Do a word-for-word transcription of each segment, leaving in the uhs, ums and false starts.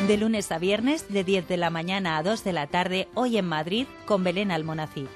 De lunes a viernes, de diez de la mañana a dos de la tarde, hoy en Madrid, con Belén Almonacid.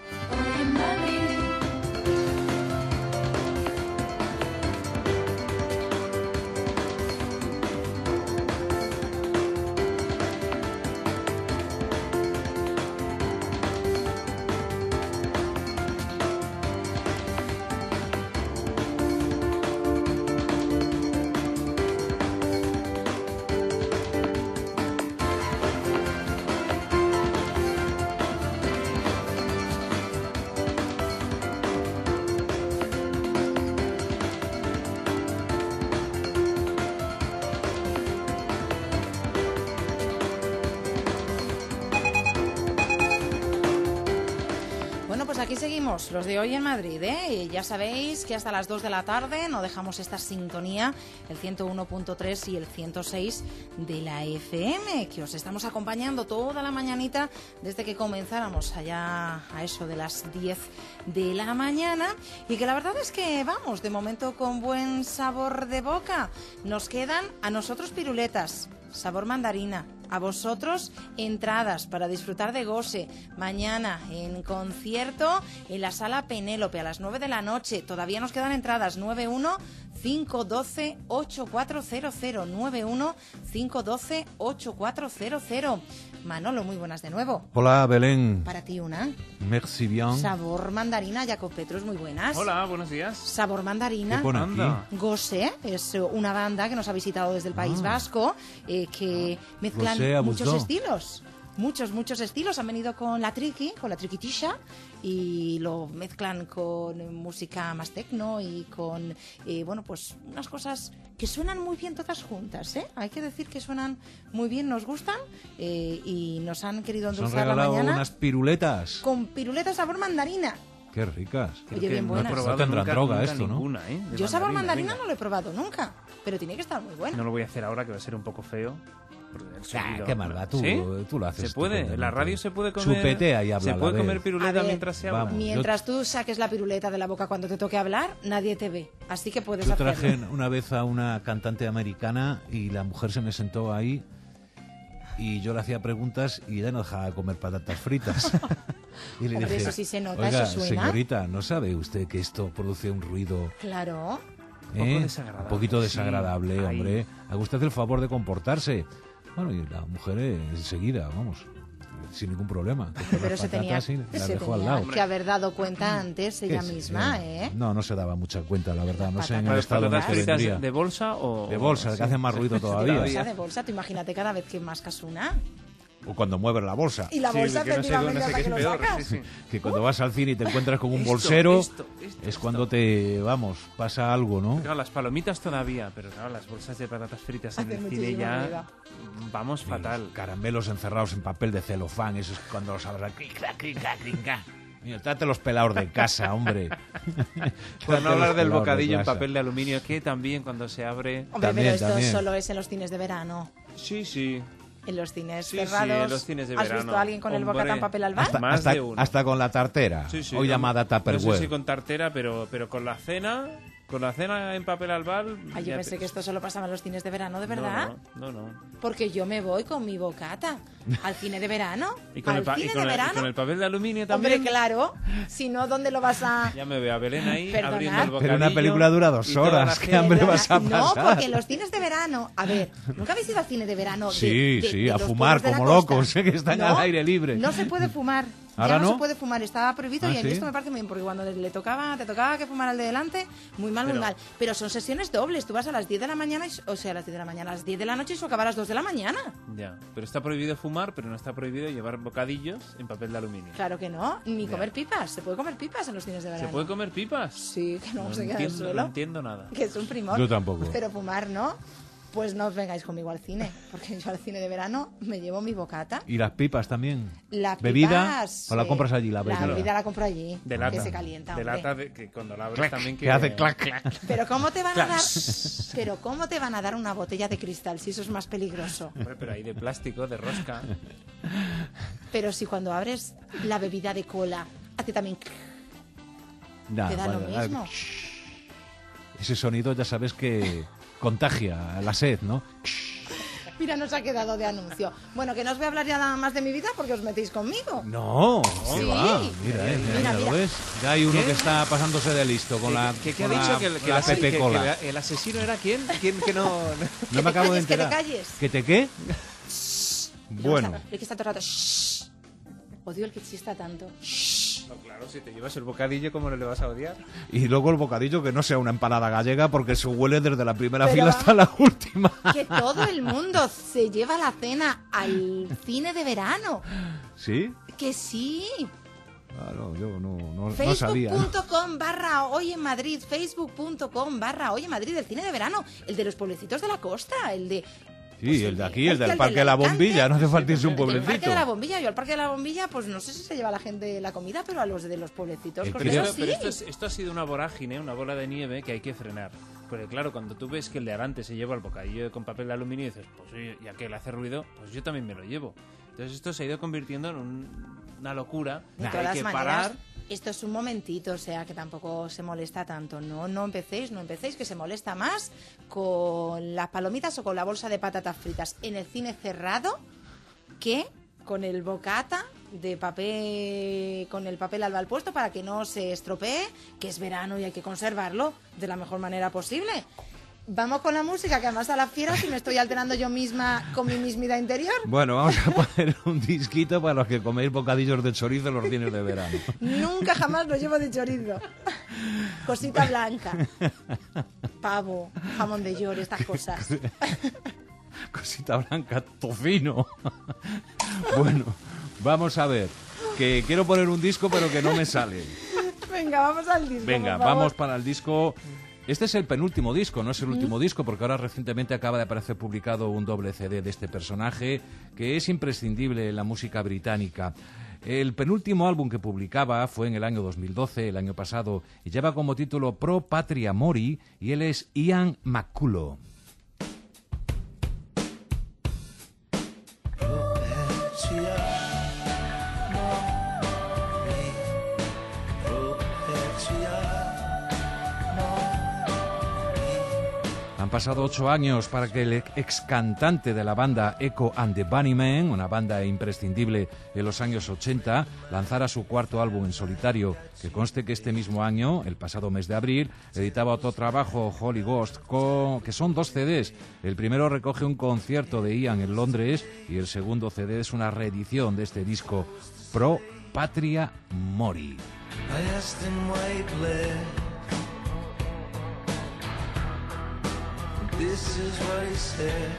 Aquí seguimos, los de hoy en Madrid, ¿eh? Y ya sabéis que hasta las dos de la tarde no dejamos esta sintonía, el ciento uno punto tres y el ciento seis de la F M, que os estamos acompañando toda la mañanita desde que comenzáramos allá a eso de las diez de la mañana, y que la verdad es que vamos, de momento con buen sabor de boca. Nos quedan a nosotros piruletas, sabor mandarina. A vosotros, entradas para disfrutar de Gose mañana en concierto en la Sala Penélope a las nueve de la noche. Todavía nos quedan entradas. Nueve uno cinco uno dos ocho cuatro cero cero nueve uno cinco uno dos ocho cuatro cero cero. Manolo, muy buenas de nuevo. Hola, Belén. Para ti una. Merci bien. Sabor mandarina, Jacob Petrus, muy buenas. Hola, buenos días. Sabor mandarina. ¿Qué pone aquí? Gose es una banda que nos ha visitado desde el País Ah. Vasco, eh, que mezclan Gose muchos Abusó. estilos. Muchos, muchos estilos. Han venido con la triqui, con la triquitisha, y lo mezclan con música más tecno y con, eh, bueno, pues unas cosas que suenan muy bien todas juntas, ¿eh? Hay que decir que suenan muy bien, nos gustan, eh, y nos han querido Nos han endulzar la regalado mañana unas piruletas. con piruletas sabor mandarina. Qué ricas. Oye, Que bien no he buenas. probado No tendrán nunca- droga nunca esto, ¿no? ninguna, ¿eh? De Yo sabor mandarina venga. no lo he probado nunca, pero tiene que estar muy bueno. No lo voy a hacer ahora, que va a ser un poco feo. porque el Ah, sonido- qué mal va, tú, ¿Sí? tú lo haces Se puede, en la estupendamente. radio se puede comer. Chupetea y habla Se a la puede vez. comer A piruleta ver, mientras se habla. vamos. Mientras tú saques la piruleta de la boca cuando te toque hablar, nadie te ve. Así que puedes Yo hacerlo. traje una vez a una cantante americana y la mujer se me sentó ahí y yo le hacía preguntas y ella no dejaba comer patatas fritas. Y le Hombre, dije, eso sí se nota, oiga, eso suena. señorita, ¿no sabe usted que esto produce un ruido Claro. Un poco eh? desagradable, un poquito sí, desagradable, ahí. hombre? Haga usted el favor de comportarse. Bueno, y la mujer eh, enseguida, vamos, sin ningún problema. cogió Pero las se tenía, patatas y las se dejó al tenía lado. que haber dado cuenta antes ella ¿Qué sé misma, yo? ¿eh? No, no se daba mucha cuenta, la verdad. No sé en el Patatas estado en el ¿Patatas que fritas vendría. de bolsa o...? De bolsa, sí. que hacen más ruido todavía. Bolsa de bolsa, tú imagínate cada vez que mascas una. O cuando mueves la bolsa. Y la Sí, bolsa, que no sé, efectivamente, no sé hasta qué que es lo peor. sacas. Sí, sí. Que cuando vas al cine y te encuentras con un Esto, bolsero, esto, esto, es esto. cuando te, vamos, pasa algo, ¿no? Claro, las palomitas todavía, pero claro, las bolsas de patatas fritas en Hace el cine muchísimo ya ruido. vamos Y fatal. los caramelos encerrados en papel de celofán, eso es cuando los abras. Crinca, crinca, crinca. Mira, trate los pelados de casa, hombre. Por Trate no hablar los del pelados de bocadillo en casa. papel de aluminio, que también cuando se abre... Hombre, También, pero esto también. solo es en los cines de verano. Sí, sí. En los cines Sí, sí, cerrados. en los cines de ¿Has verano. visto a alguien con el Hombre. bocata en papel albal? Hasta, Más hasta- de uno. hasta con la tartera, Sí, sí, hoy no- llamada No Tupperware. sé si con tartera, pero, pero con la cena, con la cena en papel albal... Ay, yo ya pensé te- que esto solo pasaba en los cines de verano, ¿de No, verdad? No, no, no. Porque yo me voy con mi bocata al cine de verano. ¿Y con, al el, pa- y cine con de el- y verano. con el papel de aluminio también? Hombre, claro. Si no, ¿dónde lo vas a...? Ya me veo a Belén ahí Perdonad. abriendo el bocadillo. Pero una película dura dos y toda la horas, ¿qué gente- hambre ¿Verdad? vas a No, pasar? porque en los cines de verano... A ver, ¿nunca habéis ido al cine de verano? de- Sí, de- sí, de a los fumar pueblos de la como costa? locos, que están No, al aire libre. No se puede fumar. ¿Ahora ya no, no? se puede fumar, estaba prohibido ¿Ah, y a mí sí? esto me parece muy bien, porque cuando le tocaba, te tocaba que fumar al de delante, muy mal, muy Pero- mal. Pero son sesiones dobles, tú vas a las diez de la mañana, y, o sea, a las diez de la mañana, a las diez de la noche y eso acaba a las dos de la mañana. Ya, pero está prohibido fumar, pero no está prohibido llevar bocadillos en papel de aluminio. Claro que no, ni Ya. comer pipas, se puede comer pipas en los cines de verano. ¿Se puede comer pipas? Sí, que no, No se queda en el entiendo, suelo. no entiendo nada. Que es un primor. Yo tampoco. Pero fumar, ¿no? Pues no os vengáis conmigo al cine, porque yo al cine de verano me llevo mi bocata. ¿Y las pipas también? Las ¿Bebida? pipas, ¿O la eh, compras allí, la bebida? La bebida la compro allí, De que lata. se calienta, De hombre. lata, de, que cuando la abres Clac, también que... que hace clac, clac. Pero ¿cómo te van a Clac. dar? Pero ¿cómo te van a dar una botella de cristal si eso es más peligroso? Hombre, pero hay de plástico, de rosca. Pero si cuando abres la bebida de cola hace también... Nah, Te da lo vale, mismo. Ese sonido ya sabes que contagia la sed, ¿no? Mira, nos ha quedado de anuncio. Bueno, que no os voy a hablar ya nada más de mi vida porque os metéis conmigo. No, Sí. va. Mira, eh, mira, Mira, ya mira. lo ves. Ya hay uno ¿Qué? que está pasándose de listo con la, ¿Qué, qué ha con la- dicho? Que, que la la- Pepe que- que Cola. la- el asesino era quién? ¿Quién que no...? No me acabo de calles, que te enterar. calles. ¿Que te qué? Bueno, El que está todo el rato. Shh. Odio el que chista tanto. No, claro, si te llevas el bocadillo, ¿cómo no le vas a odiar? y luego el bocadillo que no sea una empanada gallega porque se huele desde la primera Pero fila va- hasta la última. Que todo el mundo se lleva la cena al cine de verano. ¿Sí? Que sí. Claro, yo no, no, no sabía. Facebook.com barra hoy en Madrid. Facebook.com barra hoy en Madrid. El cine de verano. El de los pueblecitos de la costa. El de... Sí, pues el de aquí, el Hostia, del Parque de la Alicante. Bombilla, no hace falta irse a un El del Parque pueblecito. de la Bombilla. Yo al Parque de la Bombilla, pues no sé si se lleva la gente la comida, pero a los de los pueblecitos Eh, costeros creo- sí. Pero esto, es- esto ha sido una vorágine, una bola de nieve que hay que frenar. Porque claro, cuando tú ves que el de Arante se lleva el bocadillo con papel de aluminio y dices, pues oye, ya que le hace ruido, pues yo también me lo llevo. Entonces esto se ha ido convirtiendo en un- una locura. De que todas hay que maneras, parar. esto es un momentito, o sea, que tampoco se molesta tanto. No, no empecéis, no empecéis, que se molesta más con las palomitas o con la bolsa de patatas fritas en el cine cerrado que con el bocata de papel, con el papel alba al puesto para que no se estropee, que es verano y hay que conservarlo de la mejor manera posible. Vamos con la música, que además a las fieras y me estoy alterando yo misma con mi mismidad interior. Bueno, vamos a poner un disquito para los que coméis bocadillos de chorizo en los cines de verano. Nunca jamás lo llevo de chorizo. Cosita blanca. Pavo, jamón de york, estas cosas. Cosita blanca, tocino. Bueno, vamos a ver. Que quiero poner un disco, pero que no me sale. Venga, vamos al disco. Venga, por favor. vamos para el disco. Este es el penúltimo disco, no es el último disco, porque ahora recientemente acaba de aparecer publicado un doble C D de este personaje, que es imprescindible en la música británica. El penúltimo álbum que publicaba fue en el año dos mil doce, el año pasado, y lleva como título Pro Patria Mori, y él es Ian McCulloch. Han pasado ocho años para que el ex cantante de la banda Echo and the Bunnymen, una banda imprescindible en los años ochenta, lanzara su cuarto álbum en solitario, que conste que este mismo año, el pasado mes de abril, editaba otro trabajo, Holy Ghost, con, que son dos C Ds. El primero recoge un concierto de Ian en Londres y el segundo C D es una reedición de este disco, Pro Patria Mori. I asked him why he bled. This is what he said.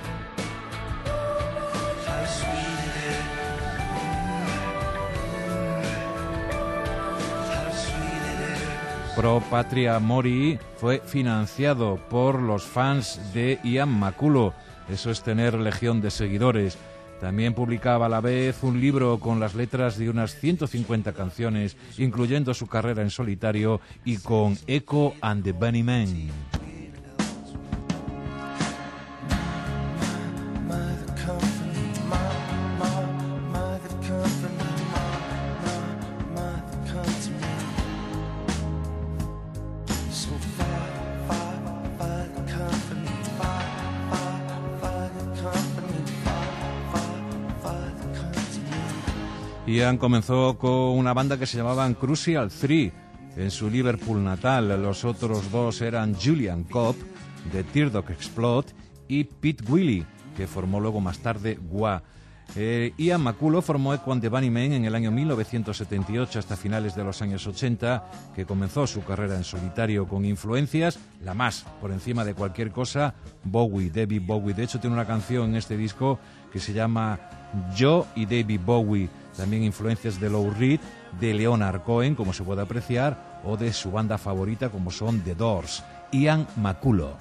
How sweet it is. How sweet it is. Pro Patria Mori fue financiado por los fans de Ian McCulloch. Eso es tener legión de seguidores. También publicaba a la vez un libro con las letras de unas ciento cincuenta canciones, incluyendo su carrera en solitario y con Echo and the Bunnymen. Ian comenzó con una banda que se llamaban Crucial Three en su Liverpool natal. Los otros dos eran Julian Cobb, de Teardog Explode, y Pete Willy, que formó luego más tarde Wah. Eh, Ian McCulloch formó Echo and the Bunnymen en el año mil novecientos setenta y ocho hasta finales de los años ochenta, que comenzó su carrera en solitario con influencias, la más por encima de cualquier cosa, Bowie, David Bowie. De hecho tiene una canción en este disco que se llama Yo y David Bowie, también influencias de Lou Reed, de Leonard Cohen, como se puede apreciar, o de su banda favorita como son The Doors. Ian McCulloch.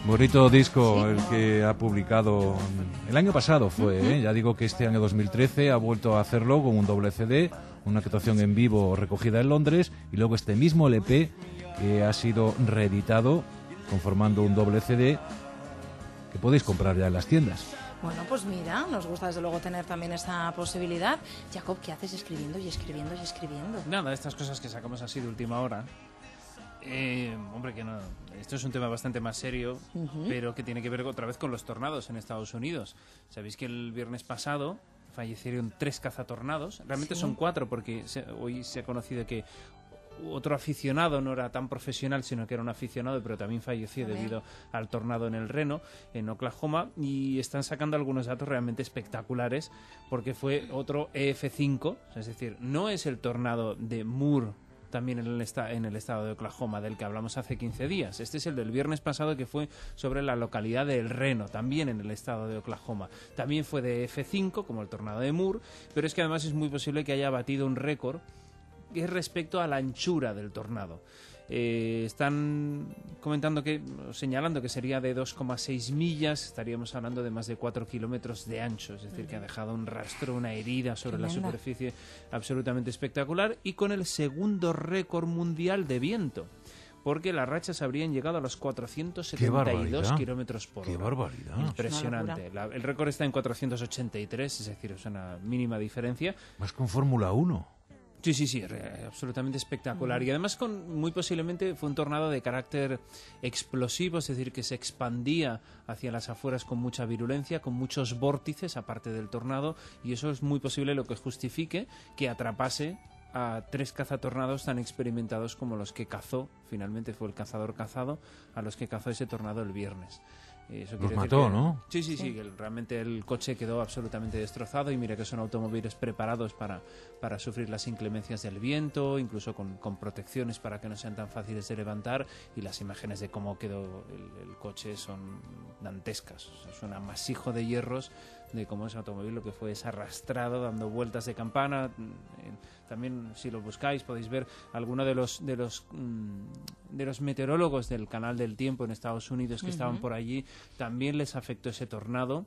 Bonito disco el que ha publicado el año pasado fue, ¿eh? Ya digo que este año dos mil trece ha vuelto a hacerlo con un doble C D, una actuación en vivo recogida en Londres y luego este mismo L P que ha sido reeditado conformando un doble C D que podéis comprar ya en las tiendas. Bueno, pues mira, nos gusta desde luego tener también esta posibilidad. Jacob, ¿qué haces escribiendo y escribiendo y escribiendo? Nada, estas cosas que sacamos así de última hora. Eh, hombre, que no. Esto es un tema bastante más serio, uh-huh. pero que tiene que ver otra vez con los tornados en Estados Unidos. Sabéis que el viernes pasado fallecieron tres cazatornados. Realmente ¿Sí? son cuatro, porque se, hoy se ha conocido que otro aficionado no era tan profesional, sino que era un aficionado, pero también falleció debido al tornado en el Reno, en Oklahoma, y están sacando algunos datos realmente espectaculares, porque fue otro E F cinco, es decir, no es el tornado de Moore, también en el, esta, en el estado de Oklahoma, del que hablamos hace quince días. Este es el del viernes pasado, que fue sobre la localidad de El Reno, también en el estado de Oklahoma. También fue de E F cinco, como el tornado de Moore, pero es que además es muy posible que haya batido un récord que es respecto a la anchura del tornado. Eh, están comentando que, señalando que sería de dos coma seis millas, estaríamos hablando de más de cuatro kilómetros de ancho, es decir, que ha dejado un rastro, una herida sobre Tremenda. la superficie absolutamente espectacular, y con el segundo récord mundial de viento, porque las rachas habrían llegado a los cuatrocientos setenta y dos kilómetros por hora. ¡Qué barbaridad! Impresionante. La, el récord está en cuatrocientos ochenta y tres, es decir, es una mínima diferencia. Más con Fórmula uno. Sí, sí, sí, absolutamente espectacular. Y además con muy posiblemente fue un tornado de carácter explosivo, es decir, que se expandía hacia las afueras con mucha virulencia, con muchos vórtices aparte del tornado, y eso es muy posible lo que justifique que atrapase a tres cazatornados tan experimentados como los que cazó, finalmente fue el cazador cazado, a los que cazó ese tornado el viernes. Eso los mató, que, ¿no? Sí, sí, sí, que realmente el coche quedó absolutamente destrozado, y mira que son automóviles preparados para, para sufrir las inclemencias del viento, incluso con, con protecciones para que no sean tan fáciles de levantar, y las imágenes de cómo quedó el, el coche son dantescas. O sea, es un amasijo de hierros de cómo ese automóvil lo que fue es arrastrado dando vueltas de campana. También, si lo buscáis, podéis ver alguno de los de los de los meteorólogos del Canal del Tiempo en Estados Unidos que uh-huh. estaban por allí. También les afectó ese tornado,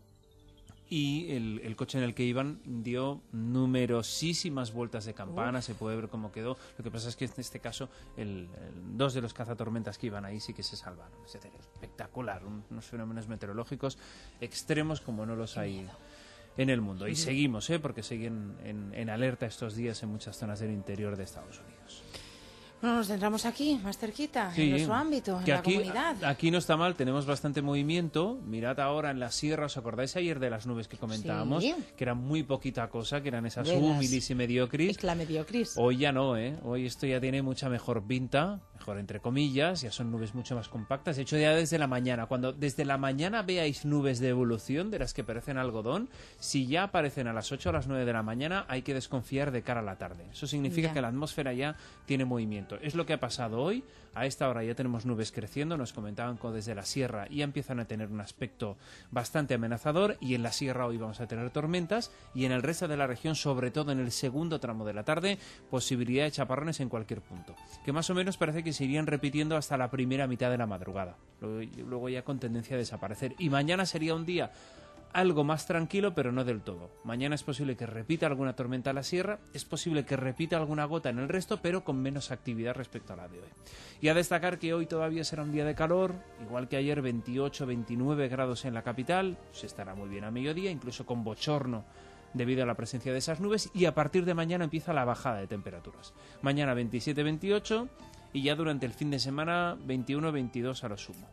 y el, el coche en el que iban dio numerosísimas vueltas de campana. Uf. Se puede ver cómo quedó. Lo que pasa es que en este caso el, el, dos de los cazatormentas que iban ahí sí que se salvaron. Es decir, espectacular, un, unos fenómenos meteorológicos extremos como no los hay en el mundo. Y seguimos, ¿eh? porque siguen en, en alerta estos días en muchas zonas del interior de Estados Unidos. Bueno, nos centramos aquí, más cerquita, sí, en nuestro ámbito, en que la aquí, comunidad. Aquí no está mal, tenemos bastante movimiento. Mirad ahora en la sierra, ¿os acordáis ayer de las nubes que comentábamos? Sí. Que eran muy poquita cosa, que eran esas de humilis y mediocris. Es la mediocris. Hoy ya no, ¿eh? Hoy esto ya tiene mucha mejor pinta, mejor entre comillas, ya son nubes mucho más compactas. De hecho, ya desde la mañana, cuando desde la mañana veáis nubes de evolución, de las que parecen algodón, si ya aparecen a las ocho o a las nueve de la mañana, hay que desconfiar de cara a la tarde. Eso significa ya. que la atmósfera ya tiene movimiento. Es lo que ha pasado hoy. A esta hora ya tenemos nubes creciendo, nos comentaban que desde la sierra ya empiezan a tener un aspecto bastante amenazador, y en la sierra hoy vamos a tener tormentas, y en el resto de la región, sobre todo en el segundo tramo de la tarde, posibilidad de chaparrones en cualquier punto, que más o menos parece que se irían repitiendo hasta la primera mitad de la madrugada, luego, luego ya con tendencia a desaparecer. Y mañana sería un día algo más tranquilo, pero no del todo. Mañana es posible que repita alguna tormenta a la sierra, es posible que repita alguna gota en el resto, pero con menos actividad respecto a la de hoy. Y a destacar que hoy todavía será un día de calor, igual que ayer, veintiocho, veintinueve grados en la capital, se estará muy bien a mediodía, incluso con bochorno debido a la presencia de esas nubes, y a partir de mañana empieza la bajada de temperaturas. Mañana veintisiete, veintiocho, y ya durante el fin de semana veintiuno, veintidós a lo sumo.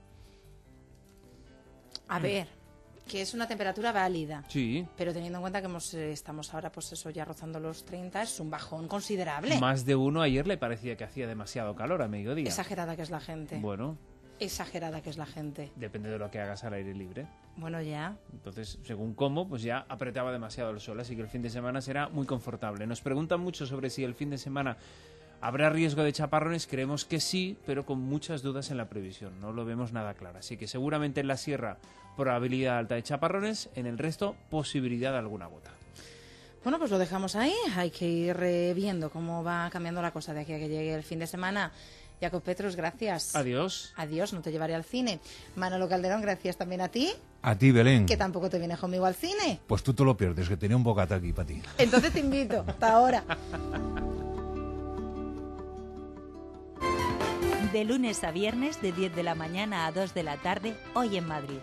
A ver... que es una temperatura válida. Sí. Pero teniendo en cuenta que hemos, eh, estamos ahora, pues eso, ya rozando los treinta, es un bajón considerable. Más de uno ayer le parecía que hacía demasiado calor a mediodía. Exagerada que es la gente. Bueno. Exagerada que es la gente. Depende de lo que hagas al aire libre. Bueno, ya. Entonces, según cómo, pues ya apretaba demasiado el sol, así que el fin de semana será muy confortable. Nos preguntan mucho sobre si el fin de semana habrá riesgo de chaparrones. Creemos que sí, pero con muchas dudas en la previsión. No lo vemos nada claro. Así que seguramente en la sierra probabilidad alta de chaparrones, en el resto posibilidad de alguna gota. Bueno, pues lo dejamos ahí. Hay que ir eh, viendo cómo va cambiando la cosa de aquí a que llegue el fin de semana. Jacob Petrus, gracias. Adiós. Adiós, no te llevaré al cine. Manolo Calderón, gracias también a ti. A ti, Belén. Que tampoco te vienes conmigo al cine. Pues tú te lo pierdes, que tenía un bocata aquí para ti. Entonces te invito. Hasta ahora. De lunes a viernes, de diez de la mañana a dos de la tarde, Hoy en Madrid.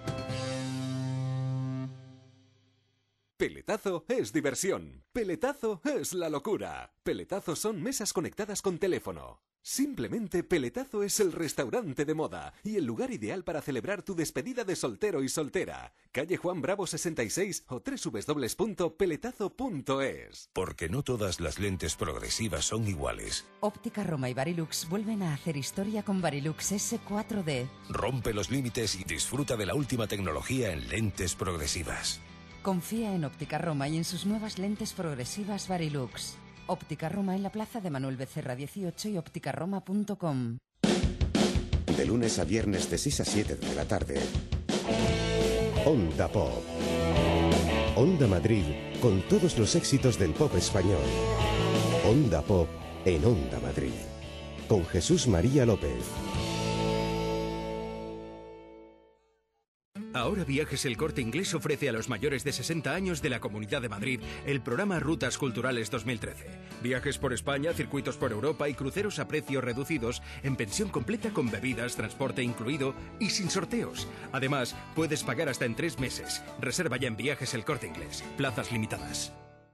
Peletazo es diversión. Peletazo es la locura. Peletazo son mesas conectadas con teléfono. Simplemente Peletazo es el restaurante de moda y el lugar ideal para celebrar tu despedida de soltero y soltera. Calle Juan Bravo sesenta y seis o doble u doble u doble u punto peletazo punto es. Porque no todas las lentes progresivas son iguales. Óptica Roma y Varilux vuelven a hacer historia con Varilux ese cuatro D. Rompe los límites y disfruta de la última tecnología en lentes progresivas. Confía en Óptica Roma y en sus nuevas lentes progresivas Varilux. Óptica Roma en la plaza de Manuel Becerra dieciocho y óptica roma punto com. De lunes a viernes de seis a siete de la tarde. Onda Pop. Onda Madrid con todos los éxitos del pop español. Onda Pop en Onda Madrid. Con Jesús María López. Ahora Viajes El Corte Inglés ofrece a los mayores de sesenta años de la Comunidad de Madrid el programa Rutas Culturales dos mil trece. Viajes por España, circuitos por Europa y cruceros a precios reducidos en pensión completa con bebidas, transporte incluido y sin sorteos. Además, puedes pagar hasta en tres meses. Reserva ya en Viajes El Corte Inglés. Plazas limitadas.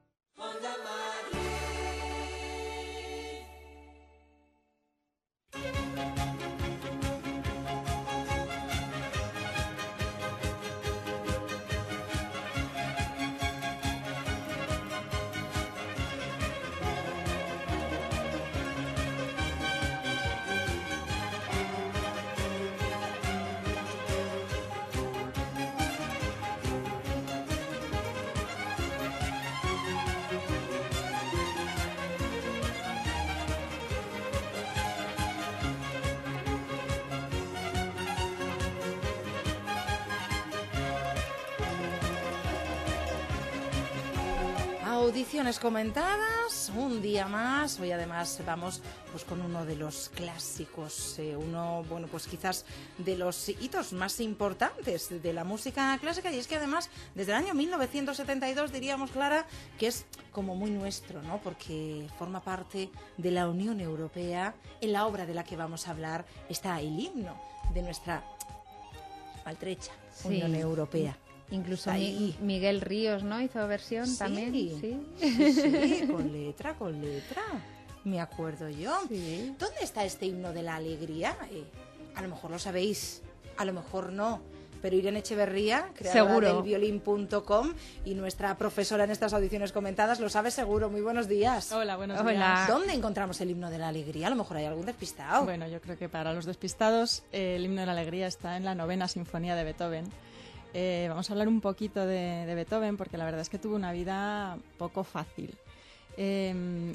Audiciones comentadas, un día más. Hoy además vamos pues con uno de los clásicos, eh, uno, bueno, pues quizás de los hitos más importantes de la música clásica, y es que además desde el año mil novecientos setenta y dos diríamos, Clara, que es como muy nuestro, ¿no? Porque forma parte de la Unión Europea. En la obra de la que vamos a hablar está el himno de nuestra maltrecha Sí. Unión Europea. Incluso Ahí. Mi- Miguel Ríos, ¿no? Hizo versión Sí, también. Sí. sí, sí, con letra, con letra. Me acuerdo yo. Sí. ¿Dónde está este himno de la alegría? Eh, a lo mejor lo sabéis, a lo mejor no. Pero Irene Echeverría, creadora Seguro. del violín punto com y nuestra profesora en estas audiciones comentadas, lo sabe seguro. Muy buenos días. Hola, buenos Hola. días. ¿Dónde encontramos el himno de la alegría? A lo mejor hay algún despistado. Bueno, yo creo que para los despistados eh, el himno de la alegría está en la novena sinfonía de Beethoven. Eh, vamos a hablar un poquito de, de Beethoven porque la verdad es que tuvo una vida poco fácil. Eh,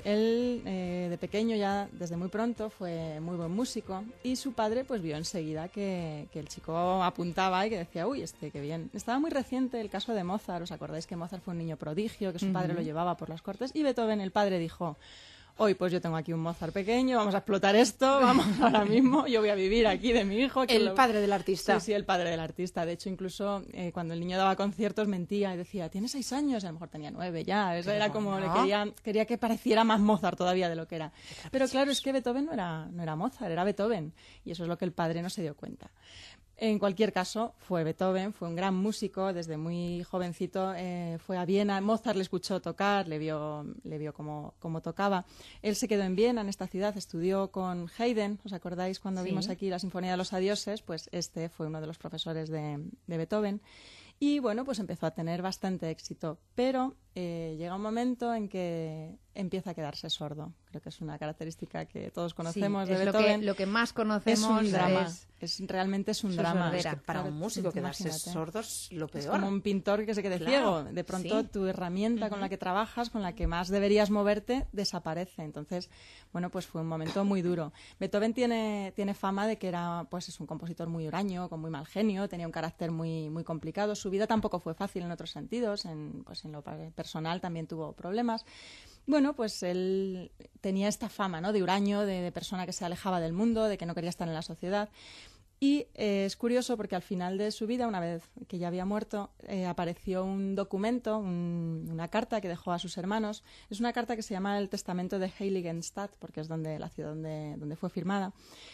él eh, de pequeño ya desde muy pronto fue muy buen músico y su padre pues vio enseguida que, que el chico apuntaba y que decía, uy, este qué bien. Estaba muy reciente el caso de Mozart, ¿os acordáis que Mozart fue un niño prodigio, que su padre Ujú. lo llevaba por las cortes? Y Beethoven, el padre, dijo, hoy pues yo tengo aquí un Mozart pequeño, vamos a explotar esto, vamos ahora mismo, yo voy a vivir aquí de mi hijo. que El lo- padre del artista. Sí, sí, el padre del artista. De hecho, incluso eh, cuando el niño daba conciertos mentía y decía, tiene seis años, y a lo mejor tenía nueve ya. Eso Qué era como, bueno. le quería, quería que pareciera más Mozart todavía de lo que era. Pero claro, es que Beethoven no era, no era Mozart, era Beethoven. Y eso es lo que el padre no se dio cuenta. En cualquier caso, fue Beethoven, fue un gran músico, desde muy jovencito eh, fue a Viena, Mozart le escuchó tocar, le vio, le vio cómo, cómo tocaba. Él se quedó en Viena, en esta ciudad, estudió con Haydn, ¿os acordáis cuando Sí. vimos aquí la Sinfonía de los Adioses? Pues este fue uno de los profesores de, de Beethoven. Y bueno, pues empezó a tener bastante éxito, pero eh, llega un momento en que empieza a quedarse sordo. Creo que es una característica que todos conocemos Sí, de es lo Beethoven. que, lo que más Es conocemos. un drama, es- es, realmente es un su drama. sordera. Es que, Para claro, un músico quedarse imagínate. sordo es lo Es peor. como un pintor que se quede Claro, ciego. De pronto sí. tu herramienta con la que trabajas, con la que más deberías moverte, desaparece. Entonces, bueno, pues fue un momento muy duro. Beethoven tiene, tiene fama de que era, pues es un compositor muy huraño, con muy mal genio, tenía un carácter muy, muy complicado. Su vida tampoco fue fácil en otros sentidos, en, pues en lo pa- personal también tuvo problemas. Bueno, pues él tenía esta fama, ¿no?, de huraño, de, de persona que se alejaba del mundo, de que no quería estar en la sociedad. Y eh, es curioso porque al final de su vida, una vez que ya había muerto, eh, apareció un documento, un, una carta que dejó a sus hermanos. Es una carta que se llama el Testamento de Heiligenstadt, porque es donde, la ciudad donde, donde fue firmada.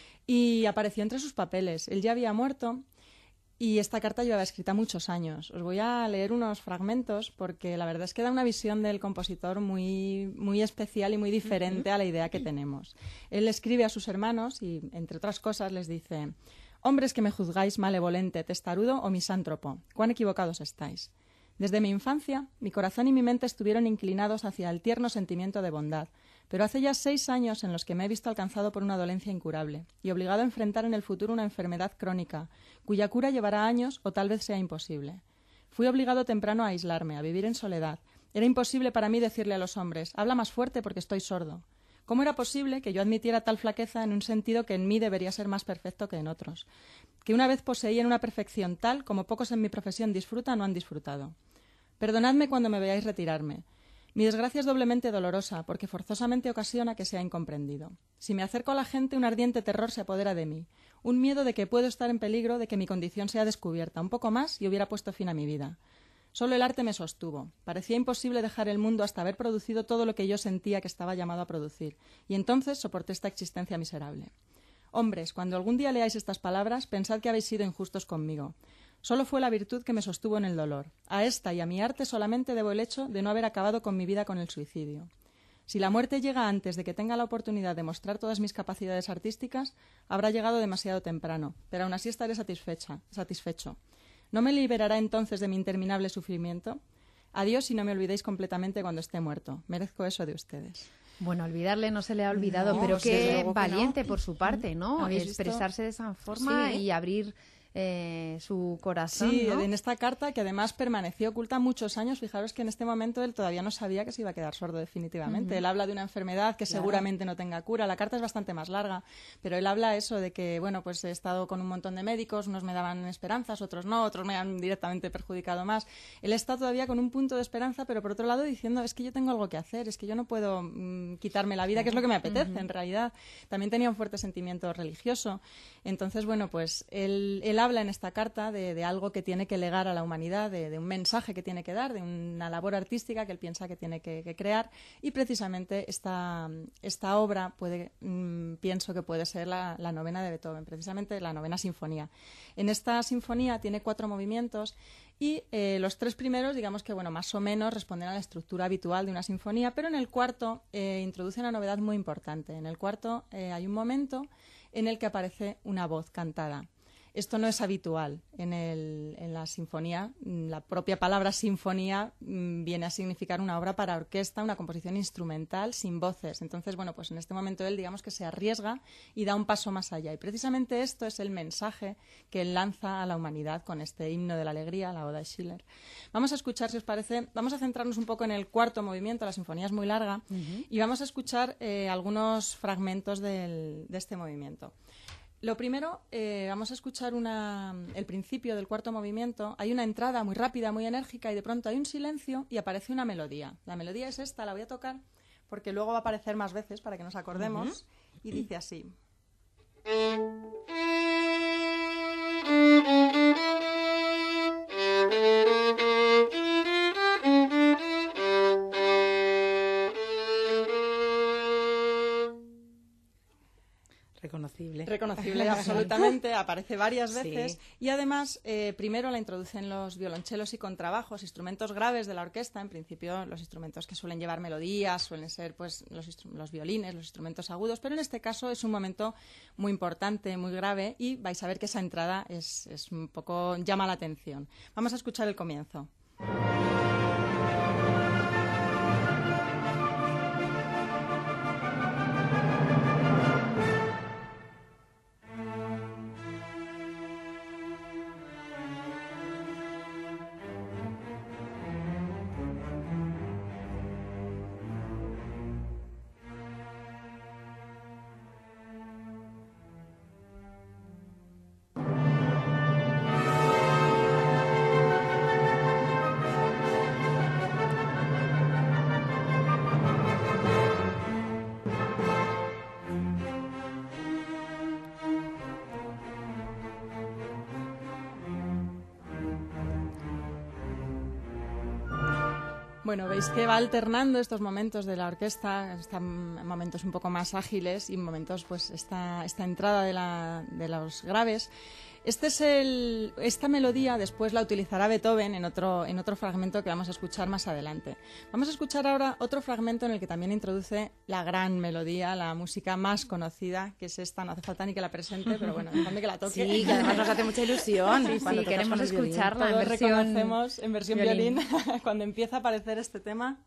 Y apareció entre sus papeles. Él ya había muerto y esta carta llevaba escrita muchos años. Os voy a leer unos fragmentos porque la verdad es que da una visión del compositor muy, muy especial y muy diferente a la idea que tenemos. Él escribe a sus hermanos y, entre otras cosas, les dice: «Hombres que me juzgáis malevolente, testarudo o misántropo, cuán equivocados estáis. Desde mi infancia, mi corazón y mi mente estuvieron inclinados hacia el tierno sentimiento de bondad, pero hace ya seis años en los que me he visto alcanzado por una dolencia incurable y obligado a enfrentar en el futuro una enfermedad crónica, cuya cura llevará años o tal vez sea imposible. Fui obligado temprano a aislarme, a vivir en soledad. Era imposible para mí decirle a los hombres: habla más fuerte porque estoy sordo. ¿Cómo era posible que yo admitiera tal flaqueza en un sentido que en mí debería ser más perfecto que en otros? Que una vez poseí en una perfección tal como pocos en mi profesión disfrutan o han disfrutado. Perdonadme cuando me veáis retirarme. Mi desgracia es doblemente dolorosa, porque forzosamente ocasiona que sea incomprendido. Si me acerco a la gente, un ardiente terror se apodera de mí, un miedo de que puedo estar en peligro de que mi condición sea descubierta un poco más y hubiera puesto fin a mi vida. Solo el arte me sostuvo. Parecía imposible dejar el mundo hasta haber producido todo lo que yo sentía que estaba llamado a producir, y entonces soporté esta existencia miserable. Hombres, cuando algún día leáis estas palabras, pensad que habéis sido injustos conmigo. Solo fue la virtud que me sostuvo en el dolor. A esta y a mi arte solamente debo el hecho de no haber acabado con mi vida con el suicidio. Si la muerte llega antes de que tenga la oportunidad de mostrar todas mis capacidades artísticas, habrá llegado demasiado temprano, pero aún así estaré satisfecha, satisfecho. ¿No me liberará entonces de mi interminable sufrimiento? Adiós y no me olvidéis completamente cuando esté muerto. Merezco eso de ustedes». Bueno, olvidarle no se le ha olvidado, No, pero desde qué luego que valiente no. por su parte, ¿no? ¿Habéis visto? Expresarse de esa forma Sí. y abrir eh, su corazón, Sí, ¿no? en esta carta, que además permaneció oculta muchos años. Fijaros que en este momento él todavía no sabía que se iba a quedar sordo definitivamente. Ujú. Él habla de una enfermedad que Claro. seguramente no tenga cura. La carta es bastante más larga, pero él habla eso de que, bueno, pues he estado con un montón de médicos, unos me daban esperanzas, otros no, otros me han directamente perjudicado más. Él está todavía con un punto de esperanza, pero por otro lado diciendo: es que yo tengo algo que hacer, es que yo no puedo mm, quitarme la vida, que es lo que me apetece, Ujú. en realidad. También tenía un fuerte sentimiento religioso. Entonces, bueno, pues él, él habla en esta carta de, de algo que tiene que legar a la humanidad, de, de un mensaje que tiene que dar, de una labor artística que él piensa que tiene que, que crear, y precisamente esta, esta obra puede, mmm, pienso que puede ser la, la novena de Beethoven, precisamente la novena sinfonía. En esta sinfonía tiene cuatro movimientos y eh, los tres primeros, digamos que bueno, más o menos responden a la estructura habitual de una sinfonía, pero en el cuarto eh, introduce una novedad muy importante. En el cuarto eh, hay un momento en el que aparece una voz cantada. Esto no es habitual en, el, en la sinfonía. La propia palabra sinfonía mmm, viene a significar una obra para orquesta, una composición instrumental sin voces. Entonces, bueno, pues en este momento él, digamos que se arriesga y da un paso más allá. Y precisamente esto es el mensaje que él lanza a la humanidad con este himno de la alegría, la Oda de Schiller. Vamos a escuchar, si os parece, vamos a centrarnos un poco en el cuarto movimiento. La sinfonía es muy larga, uh-huh. y vamos a escuchar eh, algunos fragmentos del, de este movimiento. Lo primero, eh, vamos a escuchar una, el principio del cuarto movimiento. Hay una entrada muy rápida, muy enérgica, y de pronto hay un silencio y aparece una melodía. La melodía es esta, la voy a tocar porque luego va a aparecer más veces para que nos acordemos. Uh-huh. Y dice así. Reconocible. Reconocible, absolutamente. Aparece varias veces. Sí. Y además, eh, primero la introducen los violonchelos y contrabajos, instrumentos graves de la orquesta. En principio, los instrumentos que suelen llevar melodías suelen ser pues los, los violines, los instrumentos agudos. Pero en este caso es un momento muy importante, muy grave. Y vais a ver que esa entrada es, es un poco llama la atención. Vamos a escuchar el comienzo. Bueno, veis que va alternando estos momentos de la orquesta, están momentos un poco más ágiles y momentos, pues, esta, esta entrada de, la, de los graves. Este es el, esta melodía después la utilizará Beethoven en otro, en otro fragmento que vamos a escuchar más adelante. Vamos a escuchar ahora otro fragmento en el que también introduce la gran melodía, la música más conocida, que es esta. No hace falta ni que la presente, pero bueno, dejadme que la toque. Sí, que además nos hace mucha ilusión. Sí, sí, queremos escucharla en Todos versión reconocemos en versión violín. violín cuando empieza a aparecer este tema.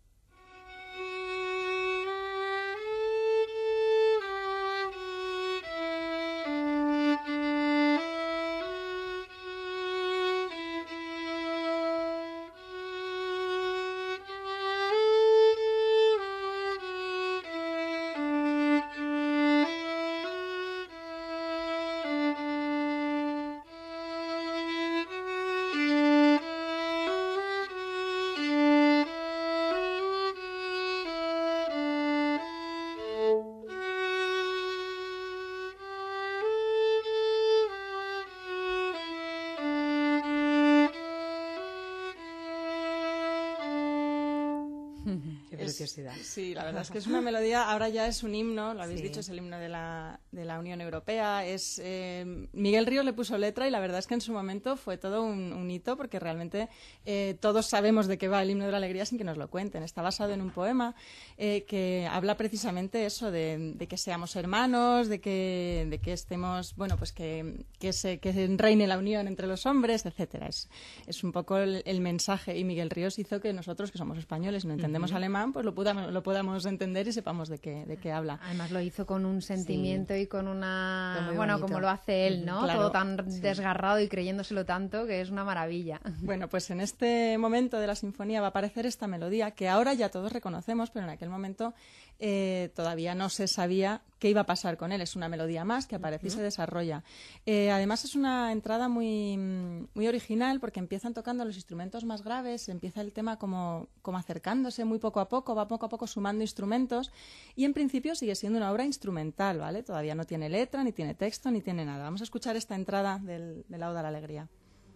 Qué preciosidad. Es, sí, la verdad es que es una melodía, ahora ya es un himno, lo habéis Sí. dicho, es el himno de la, de la Unión Europea. Es, eh, Miguel Ríos le puso letra y la verdad es que en su momento fue todo un, un hito porque realmente eh, todos sabemos de qué va el himno de la alegría sin que nos lo cuenten. Está basado en un poema eh, que habla precisamente eso, de, de que seamos hermanos, de que, de que estemos, bueno, pues que, que, se, que reine la unión entre los hombres, etcétera. Es, es un poco el, el mensaje y Miguel Ríos hizo que nosotros, que somos españoles y no entendemos Ujú. alemán, pues lo podamos, lo podamos entender y sepamos de qué, de qué habla. Además lo hizo con un sentimiento Sí. y con una... Fue muy Bueno, bonito. como lo hace él, ¿no? Claro, Todo tan sí. desgarrado y creyéndoselo tanto que es una maravilla. Bueno, pues en este momento de la sinfonía va a aparecer esta melodía que ahora ya todos reconocemos, pero en aquel momento eh, todavía no se sabía qué iba a pasar con él. Es una melodía más que aparece y se desarrolla. Eh, además es una entrada muy, muy original porque empiezan tocando los instrumentos más graves, empieza el tema como, como acercándose muy poco a poco, va poco a poco sumando instrumentos y en principio sigue siendo una obra instrumental, ¿vale? Todavía no tiene letra, ni tiene texto, ni tiene nada. Vamos a escuchar esta entrada del, de la Oda a la Alegría.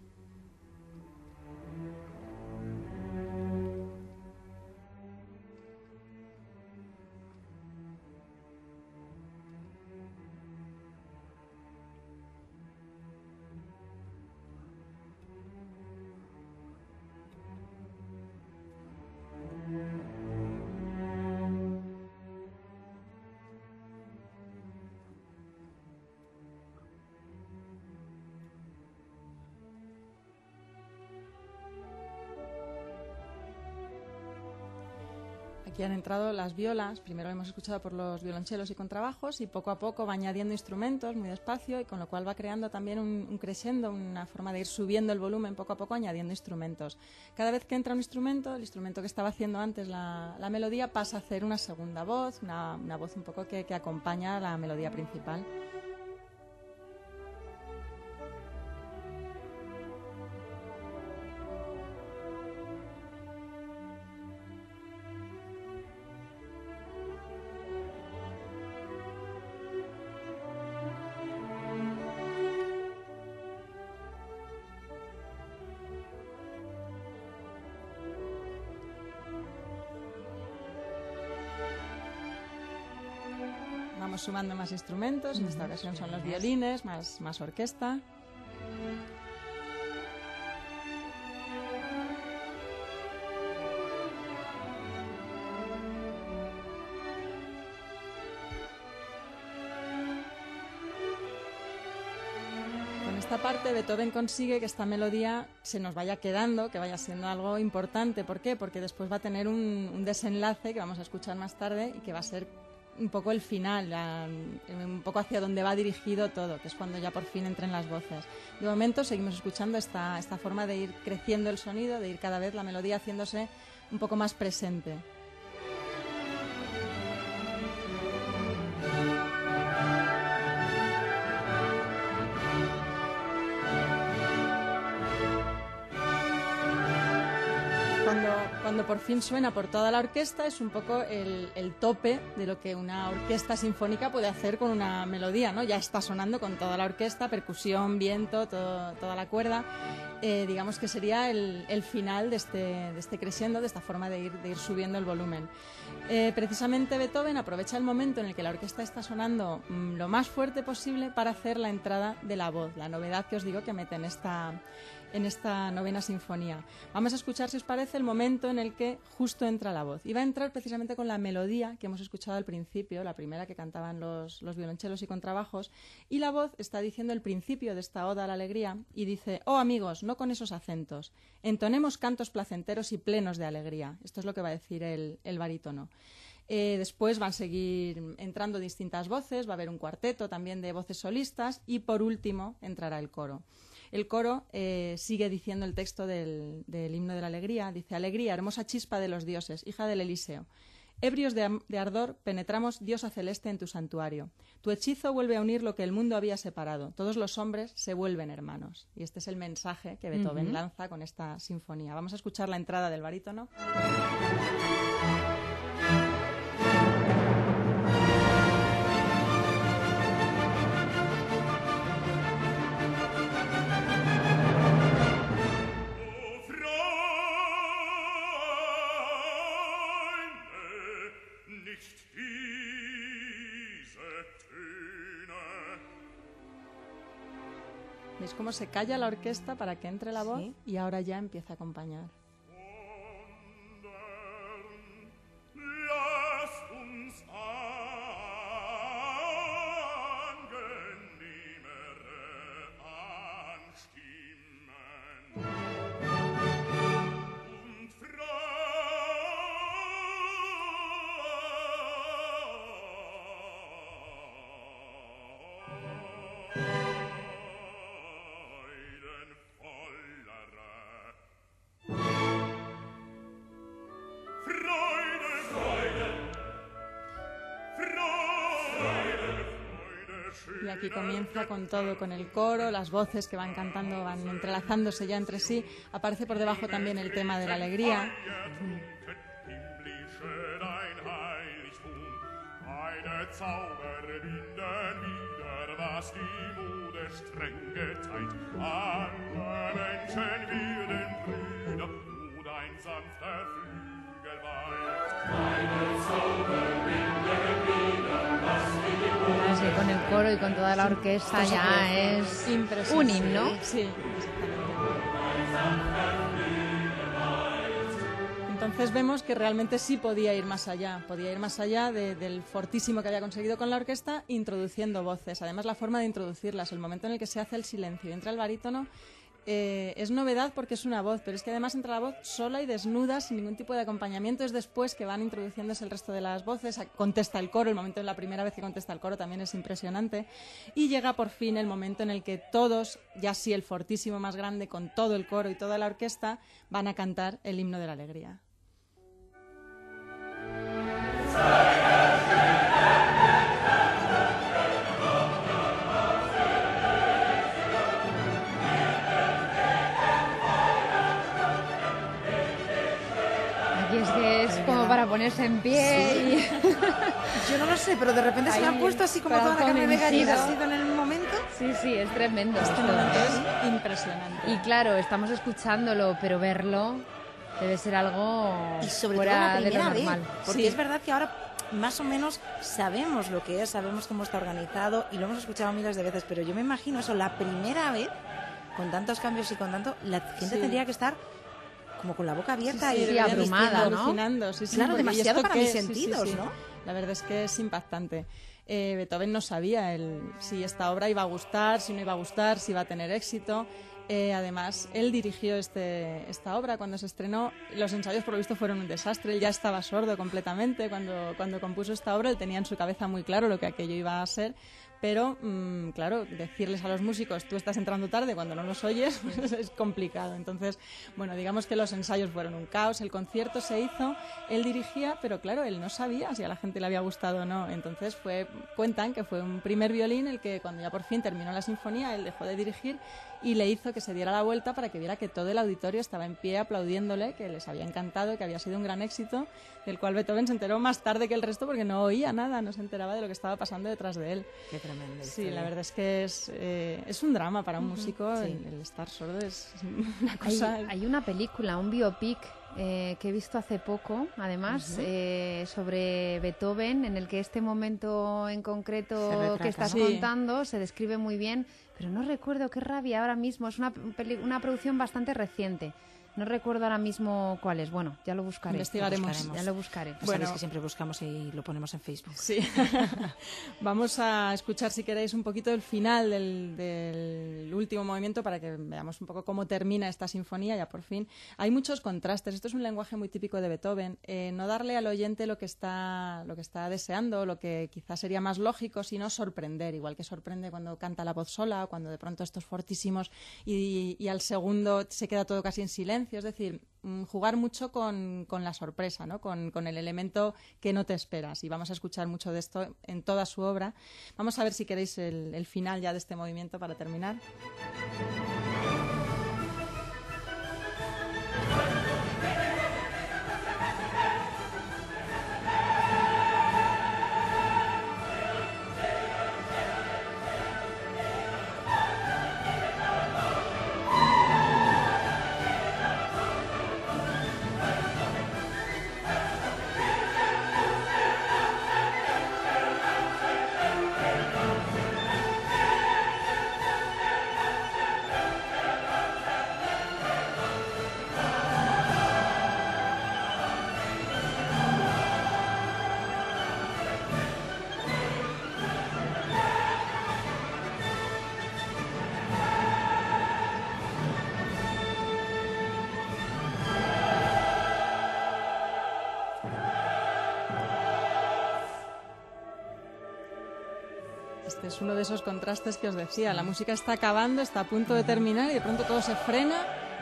Aquí han entrado las violas, primero lo hemos escuchado por los violonchelos y contrabajos y poco a poco va añadiendo instrumentos muy despacio y con lo cual va creando también un, un crescendo, una forma de ir subiendo el volumen poco a poco añadiendo instrumentos. Cada vez que entra un instrumento, el instrumento que estaba haciendo antes la, la melodía pasa a hacer una segunda voz, una, una voz un poco que, que acompaña a la melodía principal. Vamos sumando más instrumentos, en esta ocasión son los violines, más, más orquesta. Con esta parte Beethoven consigue que esta melodía se nos vaya quedando, que vaya siendo algo importante. ¿Por qué? Porque después va a tener un, un desenlace que vamos a escuchar más tarde y que va a ser un poco el final, la, un poco hacia donde va dirigido todo, que es cuando ya por fin entren las voces. De momento seguimos escuchando esta, esta forma de ir creciendo el sonido, de ir cada vez la melodía haciéndose un poco más presente. Cuando, cuando por fin suena por toda la orquesta, es un poco el, el tope de lo que una orquesta sinfónica puede hacer con una melodía, ¿no? Ya está sonando con toda la orquesta, percusión, viento, todo, toda la cuerda. Eh, digamos que sería el, el final de este, de este crescendo, de esta forma de ir, de ir subiendo el volumen. Eh, precisamente Beethoven aprovecha el momento en el que la orquesta está sonando mmm, lo más fuerte posible para hacer la entrada de la voz, la novedad que os digo que mete en esta, en esta novena sinfonía. Vamos a escuchar, si os parece, el momento en el que justo entra la voz. Y va a entrar precisamente con la melodía que hemos escuchado al principio, la primera que cantaban los, los violonchelos y contrabajos, y la voz está diciendo el principio de esta oda a la alegría y dice: oh amigos, no con esos acentos, entonemos cantos placenteros y plenos de alegría. Esto es lo que va a decir el, el barítono. Eh, después van a seguir entrando distintas voces, va a haber un cuarteto también de voces solistas y por último entrará el coro. El coro eh, sigue diciendo el texto del, del himno de la alegría, dice: alegría, hermosa chispa de los dioses, hija del Eliseo. Ebrios de, de ardor, penetramos, diosa celeste, en tu santuario. Tu hechizo vuelve a unir lo que el mundo había separado. Todos los hombres se vuelven hermanos. Y este es el mensaje que Beethoven uh-huh. lanza con esta sinfonía. Vamos a escuchar la entrada del barítono. ¿Veis cómo se calla la orquesta para que entre la voz? ¿Sí? Y ahora ya empieza a acompañar. Y aquí comienza con todo, con el coro, las voces que van cantando, van entrelazándose ya entre sí. Aparece por debajo también el tema de la alegría. Así, con el coro y con toda la orquesta sí, ya es un himno. Sí, exactamente. Entonces vemos que realmente sí podía ir más allá, podía ir más allá de, del fortísimo que había conseguido con la orquesta, introduciendo voces. Además, la forma de introducirlas, el momento en el que se hace el silencio y entra el barítono, Eh, es novedad porque es una voz, pero es que además entra la voz sola y desnuda, sin ningún tipo de acompañamiento. Es después que van introduciéndose el resto de las voces, contesta el coro, el momento de la primera vez que contesta el coro también es impresionante, y llega por fin el momento en el que todos, ya sí el fortísimo más grande, con todo el coro y toda la orquesta, van a cantar el himno de la alegría. Es que es como para ponerse en pie. Sí. Y... Yo no lo sé, pero de repente ahí se me ha puesto así como toda la carne de gallina. ¿Ha sido en el momento? Sí, sí, es tremendo. Este momento es impresionante. Y claro, estamos escuchándolo, pero verlo debe ser algo y sobre fuera todo la de lo primera normal. Vez, porque sí. Es verdad que ahora más o menos sabemos lo que es, sabemos cómo está organizado y lo hemos escuchado miles de veces, pero yo me imagino eso, la primera vez, con tantos cambios y con tanto, la gente sí. tendría que estar como con la boca abierta sí, sí, y sí, abrumada, ¿no? Alucinando, sí, sí, claro, demasiado para qué? mis sentidos, sí, sí, sí. ¿no? La verdad es que es impactante. Eh, Beethoven no sabía el, si esta obra iba a gustar, si no iba a gustar, si iba a tener éxito. Eh, además, él dirigió este, esta obra cuando se estrenó. Los ensayos, por lo visto, fueron un desastre. Él ya estaba sordo completamente cuando, cuando compuso esta obra. Él tenía en su cabeza muy claro lo que aquello iba a ser, pero mmm, claro, decirles a los músicos tú estás entrando tarde cuando no los oyes pues es complicado. Entonces, bueno, digamos que los ensayos fueron un caos, el concierto se hizo, él dirigía, pero claro, él no sabía si a la gente le había gustado o no. Entonces fue, cuentan que fue un primer violín el que cuando ya por fin terminó la sinfonía, él dejó de dirigir y le hizo que se diera la vuelta para que viera que todo el auditorio estaba en pie aplaudiéndole, que les había encantado, que había sido un gran éxito, del cual Beethoven se enteró más tarde que el resto porque no oía nada, no se enteraba de lo que estaba pasando detrás de él. Qué tremendo. Sí, la verdad es que es, eh, es un drama para un uh-huh. músico, sí. el, el estar sordo es una cosa... Hay, hay una película, un biopic eh, que he visto hace poco, además, uh-huh. eh, sobre Beethoven, en el que este momento en concreto retrata, que estás ¿no? contando sí. se describe muy bien, pero no recuerdo, qué rabia ahora mismo, es una, peli- una producción bastante reciente. No recuerdo ahora mismo cuál es. Bueno, ya lo buscaré. Investigaremos. Lo buscaremos. Ya lo buscaré. Pues bueno, sabéis que siempre buscamos y lo ponemos en Facebook. Sí. Vamos a escuchar, si queréis, un poquito el final del, del último movimiento para que veamos un poco cómo termina esta sinfonía, ya por fin. Hay muchos contrastes. Esto es un lenguaje muy típico de Beethoven. Eh, no darle al oyente lo que está, lo que está deseando, lo que quizás sería más lógico, sino sorprender. Igual que sorprende cuando canta la voz sola o cuando de pronto estos fortísimos y, y al segundo se queda todo casi en silencio. Es decir, jugar mucho con, con la sorpresa, ¿no? con, con el elemento que no te esperas. Y vamos a escuchar mucho de esto en toda su obra. Vamos a ver si queréis el, el final ya de este movimiento para terminar. Este es uno de esos contrastes que os decía. La música está acabando, está a punto de terminar y de pronto todo se frena.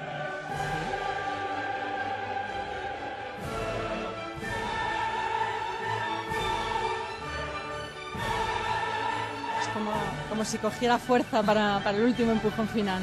Es como, como si cogiera fuerza para, para el último empujón final.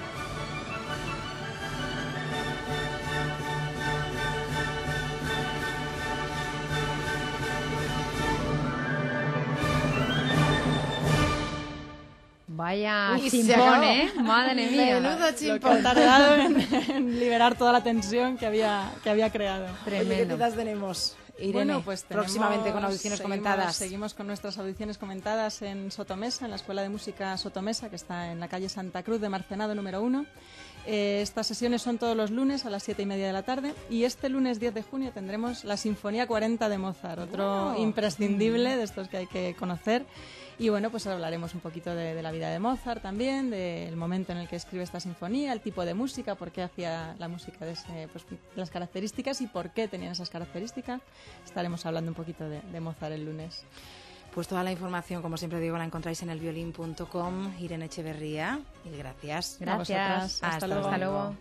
Vaya Uy, chimpón, ¿eh? Madre mía. Menudo chimpón. Lo que ha tardado en, en liberar toda la tensión que había, que había creado. Tremendo. Oye, ¿qué citas tenemos, Irene? Bueno, pues tenemos, próximamente con audiciones seguimos, comentadas. Seguimos con nuestras audiciones comentadas en Sotomesa, en la Escuela de Música Sotomesa, que está en la calle Santa Cruz de Marcenado número uno. Eh, estas sesiones son todos los lunes a las siete y media de la tarde y este lunes diez de junio tendremos la Sinfonía cuarenta de Mozart, otro wow. imprescindible de estos que hay que conocer. Y bueno, pues hablaremos un poquito de, de la vida de Mozart también, del momento en el que escribe esta sinfonía, el tipo de música, por qué hacía la música, de ese, pues, las características y por qué tenían esas características. Estaremos hablando un poquito de, de Mozart el lunes. Pues toda la información, como siempre digo, la encontráis en el violín punto com. Irene Echeverría, y gracias. Gracias. Hasta, Hasta luego. Hasta luego.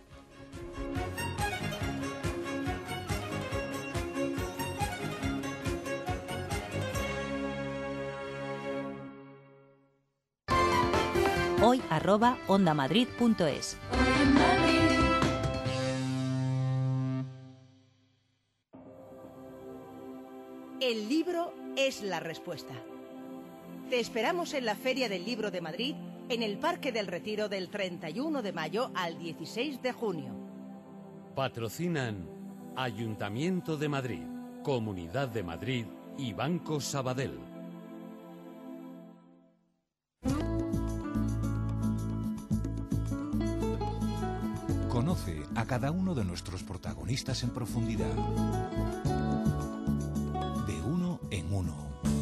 Hoy arroba ondamadrid punto es. El libro es la respuesta. Te esperamos en la Feria del Libro de Madrid, en el Parque del Retiro del treinta y uno de mayo al dieciséis de junio. Patrocinan Ayuntamiento de Madrid, Comunidad de Madrid y Banco Sabadell. Conoce a cada uno de nuestros protagonistas en profundidad. De uno en uno.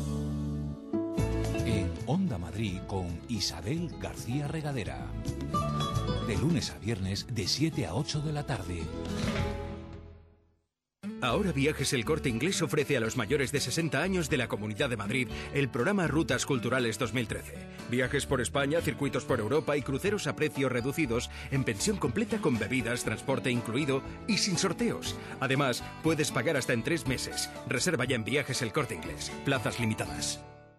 En Onda Madrid con Isabel García Regadera. De lunes a viernes de siete a ocho de la tarde. Ahora Viajes El Corte Inglés ofrece a los mayores de sesenta años de la Comunidad de Madrid el programa Rutas Culturales dos mil trece. Viajes por España, circuitos por Europa y cruceros a precios reducidos en pensión completa con bebidas, transporte incluido y sin sorteos. Además, puedes pagar hasta en tres meses. Reserva ya en Viajes El Corte Inglés. Plazas limitadas.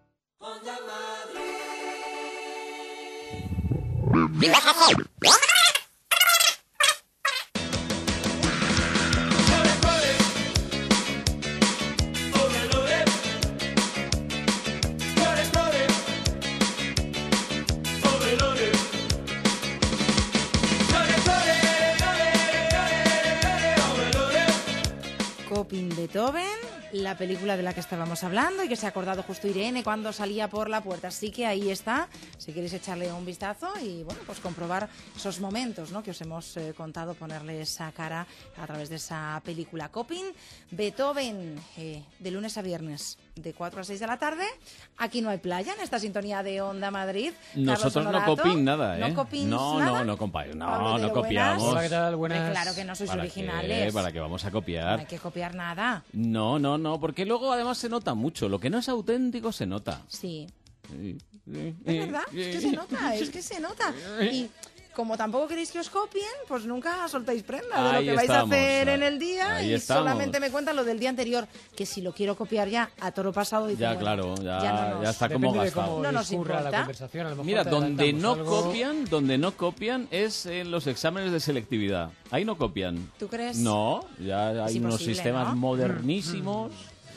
Coping Beethoven, la película de la que estábamos hablando y que se ha acordado justo Irene cuando salía por la puerta. Así que ahí está, si queréis echarle un vistazo y bueno, pues comprobar esos momentos, ¿no?, que os hemos eh, contado, ponerle esa cara a través de esa película. Coping Beethoven, eh, de lunes a viernes, de cuatro a seis de la tarde. Aquí no hay playa, en esta sintonía de Onda Madrid. Nosotros no coping nada, ¿eh? ¿No coping no, nada? no, no, compa no, Pablo, no copiamos. buenas. Hola, ¿qué tal? Hombre, Buenas. claro que no sois ¿Para originales. qué? ¿Para qué vamos a copiar? No hay que copiar nada. No, no, no, porque luego además se nota mucho. Lo que no es auténtico se nota. Sí. Sí, sí, Es verdad, es que se nota, es que se nota. Y como tampoco queréis que os copien, pues nunca soltáis prenda de lo Ahí que vais estamos, a hacer en el ahí día y estamos. solamente me cuentan lo del día anterior, que si lo quiero copiar ya a toro pasado, dice, Ya, bueno, claro, ya, ya no nos- ya está como Depende de gastado. cómo No nos discurra la importa. conversación. A lo mejor Mira, te donde no adelantamos algo. copian, donde no copian es en los exámenes de selectividad. Ahí no copian. ¿Tú crees? No, ya hay unos imposible, sistemas ¿no? modernísimos.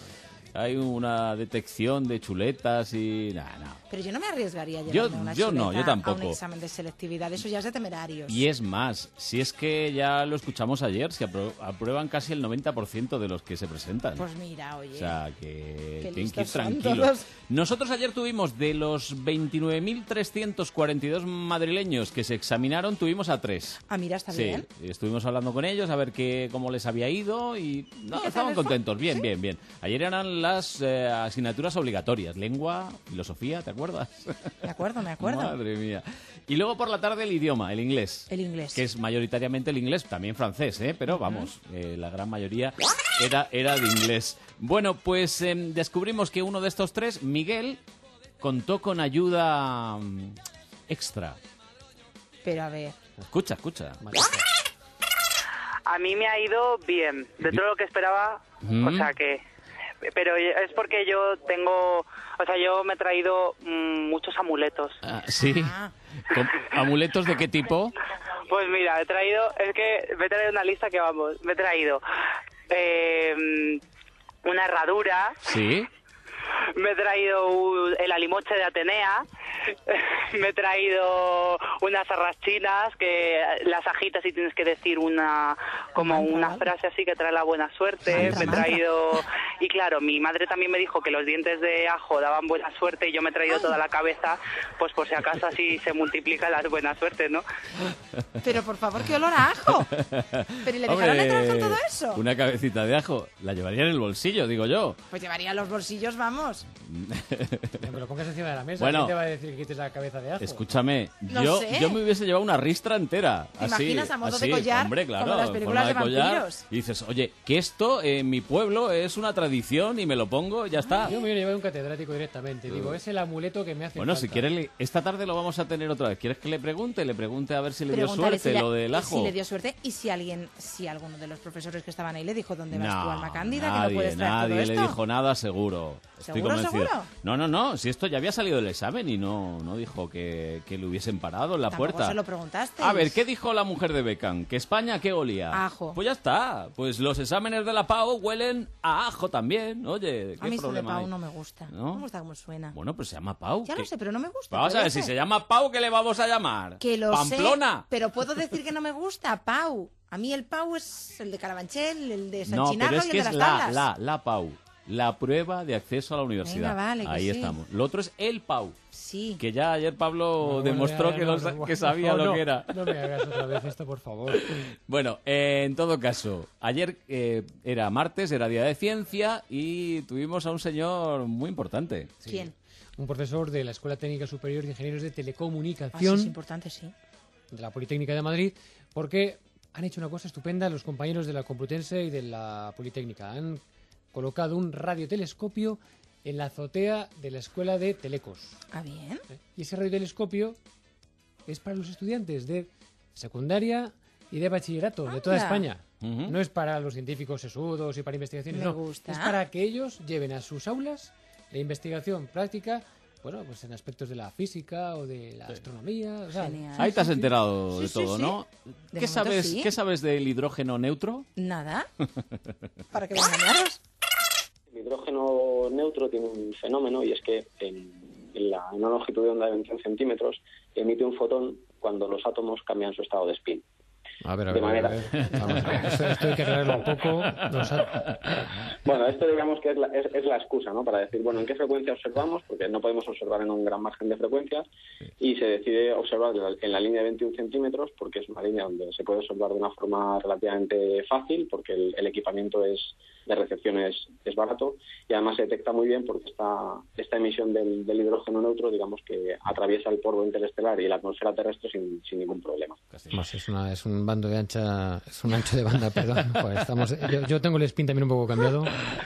Hay una detección de chuletas y nada, nada. Pero yo no me arriesgaría a Yo- llevarme una yo no, chuleta yo tampoco. a un examen de selectividad, eso ya es de temerarios. Y es más, si es que ya lo escuchamos ayer, se apro- aprueban casi el noventa por ciento de los que se presentan. Pues mira, oye. O sea, que Qué tienen que ir listos son tranquilos. todos. Nosotros ayer tuvimos de los veintinueve mil trescientos cuarenta y dos madrileños que se examinaron, tuvimos a tres. Ah, mira, está Sí, bien. estuvimos hablando con ellos a ver qué, cómo les había ido y no, ¿Y qué estaban tal les fue? contentos. Bien, bien, bien. Ayer eran las eh, asignaturas obligatorias, lengua, filosofía, ¿te acuerdas? Me acuerdo, me acuerdo. Madre mía. Y luego por la tarde el idioma, el inglés. El inglés. Que es mayoritariamente el inglés, también francés, ¿eh? Pero vamos, eh, la gran mayoría era, era de inglés. Bueno, pues eh, descubrimos que uno de estos tres, Miguel, contó con ayuda mm, extra. Pero a ver. Escucha, escucha. A mí me ha ido bien, de todo lo que esperaba, Mm. o sea que... Pero es porque yo tengo... O sea, yo me he traído mm, muchos amuletos. Ah, ¿sí? ¿Con ¿Amuletos de qué tipo? Pues mira, he traído... Es que me he traído una lista que vamos... Me he traído eh, una herradura, Sí. me he traído un- el alimoche de Atenea, me he traído unas arras chinas que las agitas y tienes que decir una como una frase así que trae la buena suerte. Mantra, Me he mantra. traído y claro, mi madre también me dijo que los dientes de ajo daban buena suerte y yo me he traído toda la cabeza, pues por si acaso así se multiplica la buena suerte, ¿no? Pero por favor, qué olor a ajo. Pero ¿y le dejaron Hombre, entrar con todo eso? Una cabecita de ajo. La llevaría en el bolsillo, digo yo. Pues llevaría los bolsillos, vamos. Que lo pongas encima de la mesa. Bueno. ¿Quién te va a decir que quites la cabeza de ajo? Escúchame, No yo, sé. yo me hubiese llevado una ristra entera. ¿Te así, imaginas a modo así, de collar, hombre, claro, como las en películas forma de collar, vampiros? y dices, oye, que esto en mi pueblo es una tradición y me lo pongo y ya está. Yo me hubiera llevado un catedrático directamente. Digo, es el amuleto que me hace Bueno, falta. si quieres, le- esta tarde lo vamos a tener otra vez. ¿Quieres que le pregunte? Le pregunte a ver si le dio Pregúntale suerte si le- lo del ajo. Si le dio suerte y si alguien, si alguno de los profesores que estaban ahí le dijo dónde vas No, tú, Alma Cándida, que no nadie, puedes traer nadie todo le esto. dijo nada, seguro. Estoy ¿Seguro, convencido. seguro? No, no, no. Si esto ya había salido del examen y no, no dijo que, que le hubiesen parado en la Tampoco puerta. se lo preguntaste. A ver, ¿qué dijo la mujer de Beckham? ¿Que España qué olía? Ajo. Pues ya está. Pues los exámenes de la P A O huelen a ajo también. Oye, ¿qué A mí eso de problema Pau hay? no me gusta. ¿No? No me gusta cómo suena. Bueno, pues se llama Pau. Ya ¿Qué- lo sé, pero no me gusta. Vamos a puede ver, si ser. se llama Pau, ¿qué le vamos a llamar? Que lo ¿Pamplona? sé, pero puedo decir que no me gusta, Pau. A mí el Pau es el de Carabanchel, el de San No, Chinarro pero es y el que de es las la, tablas. la, la Pau. La prueba de acceso a la universidad. Venga, vale, que Ahí sí. estamos. Lo otro es el Pau. Sí. Que ya ayer Pablo No, demostró no, que, no, lo no, sa- no, que sabía no, lo no, que era. No me hagas otra vez esto, por favor. Bueno, eh, en todo caso, ayer eh, era martes, era día de ciencia y tuvimos a un señor muy importante. ¿Quién? Un profesor de la Escuela Técnica Superior de Ingenieros de Ah, sí, Telecomunicación es importante, sí. de la Politécnica de Madrid, porque han hecho una cosa estupenda los compañeros de la Complutense y de la Politécnica. Han colocado un radiotelescopio en la azotea de la escuela de Telecos. Ah, bien. ¿Eh? Y ese radiotelescopio es para los estudiantes de secundaria y de bachillerato de toda Anda. España. Uh-huh. No es para los científicos sesudos y para investigaciones, Me no. gusta. Es para que ellos lleven a sus aulas la investigación práctica, bueno, pues en aspectos de la física o de la astronomía. O sea, Ahí te has enterado Sí, de sí, todo, sí. ¿no? De ¿Qué momento sabes, sí. ¿Qué sabes del hidrógeno neutro? Nada. ¿Para qué voy a engañaros? El hidrógeno neutro tiene un fenómeno y es que en, en, la, en una longitud de onda de veintiún centímetros emite un fotón cuando los átomos cambian su estado de spin. A ver, a De ver, manera- a ver. Vamos a ver. Esto, esto hay que aclararlo un poco. Los ha- Bueno, esto digamos que es la, es, es la excusa, ¿no? Para decir, bueno, ¿en qué frecuencia observamos? Porque no podemos observar en un gran margen de frecuencia y se decide observar en la, en la línea de veintiún centímetros porque es una línea donde se puede observar de una forma relativamente fácil porque el, el equipamiento es de recepción es, es barato y además se detecta muy bien porque esta, esta emisión del, del hidrógeno neutro, digamos que atraviesa el polvo interestelar y la atmósfera terrestre sin, sin ningún problema. Más, es, una, es un bando de ancha, es un ancho de banda, perdón. Joder, estamos, yo, yo tengo el spin también un poco cambiado.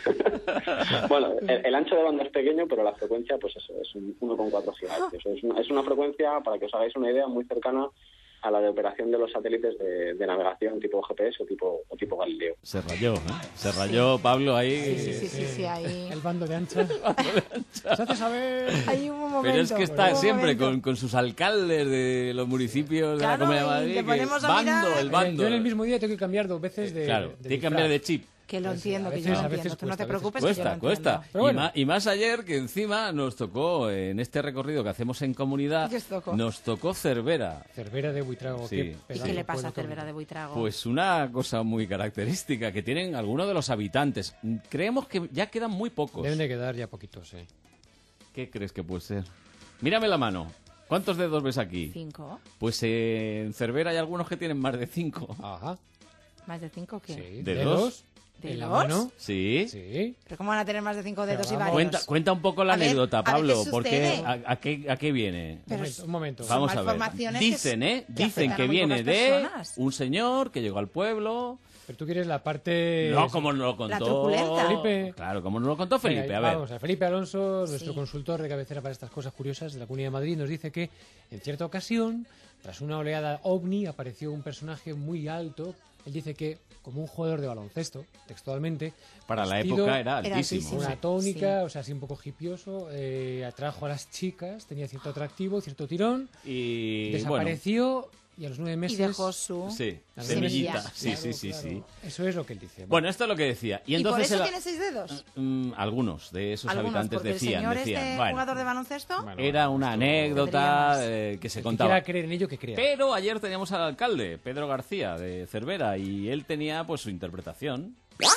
Bueno, el, el ancho de banda es pequeño, pero la frecuencia pues eso, es un uno coma cuatro gigahercios. Es una, es una frecuencia, para que os hagáis una idea, muy cercana a la de operación de los satélites de, de navegación tipo G P S o tipo, o tipo Galileo. Se rayó, ¿eh? Se rayó Pablo ahí. Sí, sí, sí, sí, sí, ahí. El bando de ancha. Se hace saber. Ahí hubo un momento. Pero es que está hubo un siempre momento. con, con sus alcaldes de los municipios de Claro, la Comunidad de y Madrid. te que ponemos a bando, mirar. el bando. Yo en el mismo día tengo que cambiar dos veces de. Claro, de tiene que cambiar de chip. Que lo entiendo, a que veces- yo lo a veces entiendo. Tú no cuesta, te a veces preocupes, que yo Cuesta, lo cuesta. entiendo. Pero bueno. y, más, y más ayer que encima nos tocó, en este recorrido que hacemos en comunidad, ¿Qué os tocó? nos tocó Cervera. Cervera de Buitrago. Sí. qué ¿Y ¿Y pedazo qué de le pasa a pueblo tan Cervera de Buitrago? Pues una cosa muy característica que tienen algunos de los habitantes. Creemos que ya quedan muy pocos. Deben de quedar ya poquitos, eh. ¿Qué crees que puede ser? Mírame la mano. ¿Cuántos dedos ves aquí? ¿Cinco? Pues eh, en Cervera hay algunos que tienen más de cinco. Ajá. ¿Más de cinco qué? Sí. ¿Dedos? ¿Dedos? ¿En la mano? Sí. Sí. ¿Pero cómo van a tener más de cinco dedos y vamos. varios? Cuenta, cuenta un poco la A ver, anécdota, a ver Pablo. qué porque sucede. a, a qué, ¿A qué viene? Un Pero momento, un momento. son Vamos a ver. malformaciones que Dicen, s- ¿eh? que Dicen afectan que a muy viene pocas de personas. un señor que llegó al pueblo. Pero tú quieres la parte... No, como nos lo contó. truculenta. Felipe. Claro, como nos lo contó Felipe. Venga, A ver. Vamos, a ver, Felipe Alonso, nuestro Sí. consultor de cabecera para estas cosas curiosas de la Comunidad de Madrid, nos dice que en cierta ocasión, tras una oleada ovni, apareció un personaje muy alto. Él dice que como un jugador de baloncesto, textualmente. Para la vestido época era Era altísimo. altísimo. Una tónica, o sea, así un poco hipioso, eh, atrajo a las chicas, tenía cierto atractivo, cierto tirón, Y bueno, desapareció y a los nueve Y meses... dejó su... sí, La semillita. semilla. Sí, Claro, sí, sí, claro. sí. Eso es lo que él dice. Bueno, esto es lo que decía. Y ¿Y por entonces eso el- tiene seis dedos? Mm, algunos de esos Algunos, habitantes porque decían, el señor decían, este bueno, jugador de baloncesto... Bueno, era una anécdota eh, que se el que contaba. quiera creer en ello, que crea. Pero ayer teníamos al alcalde, Pedro García, de Cervera, y él tenía pues su interpretación.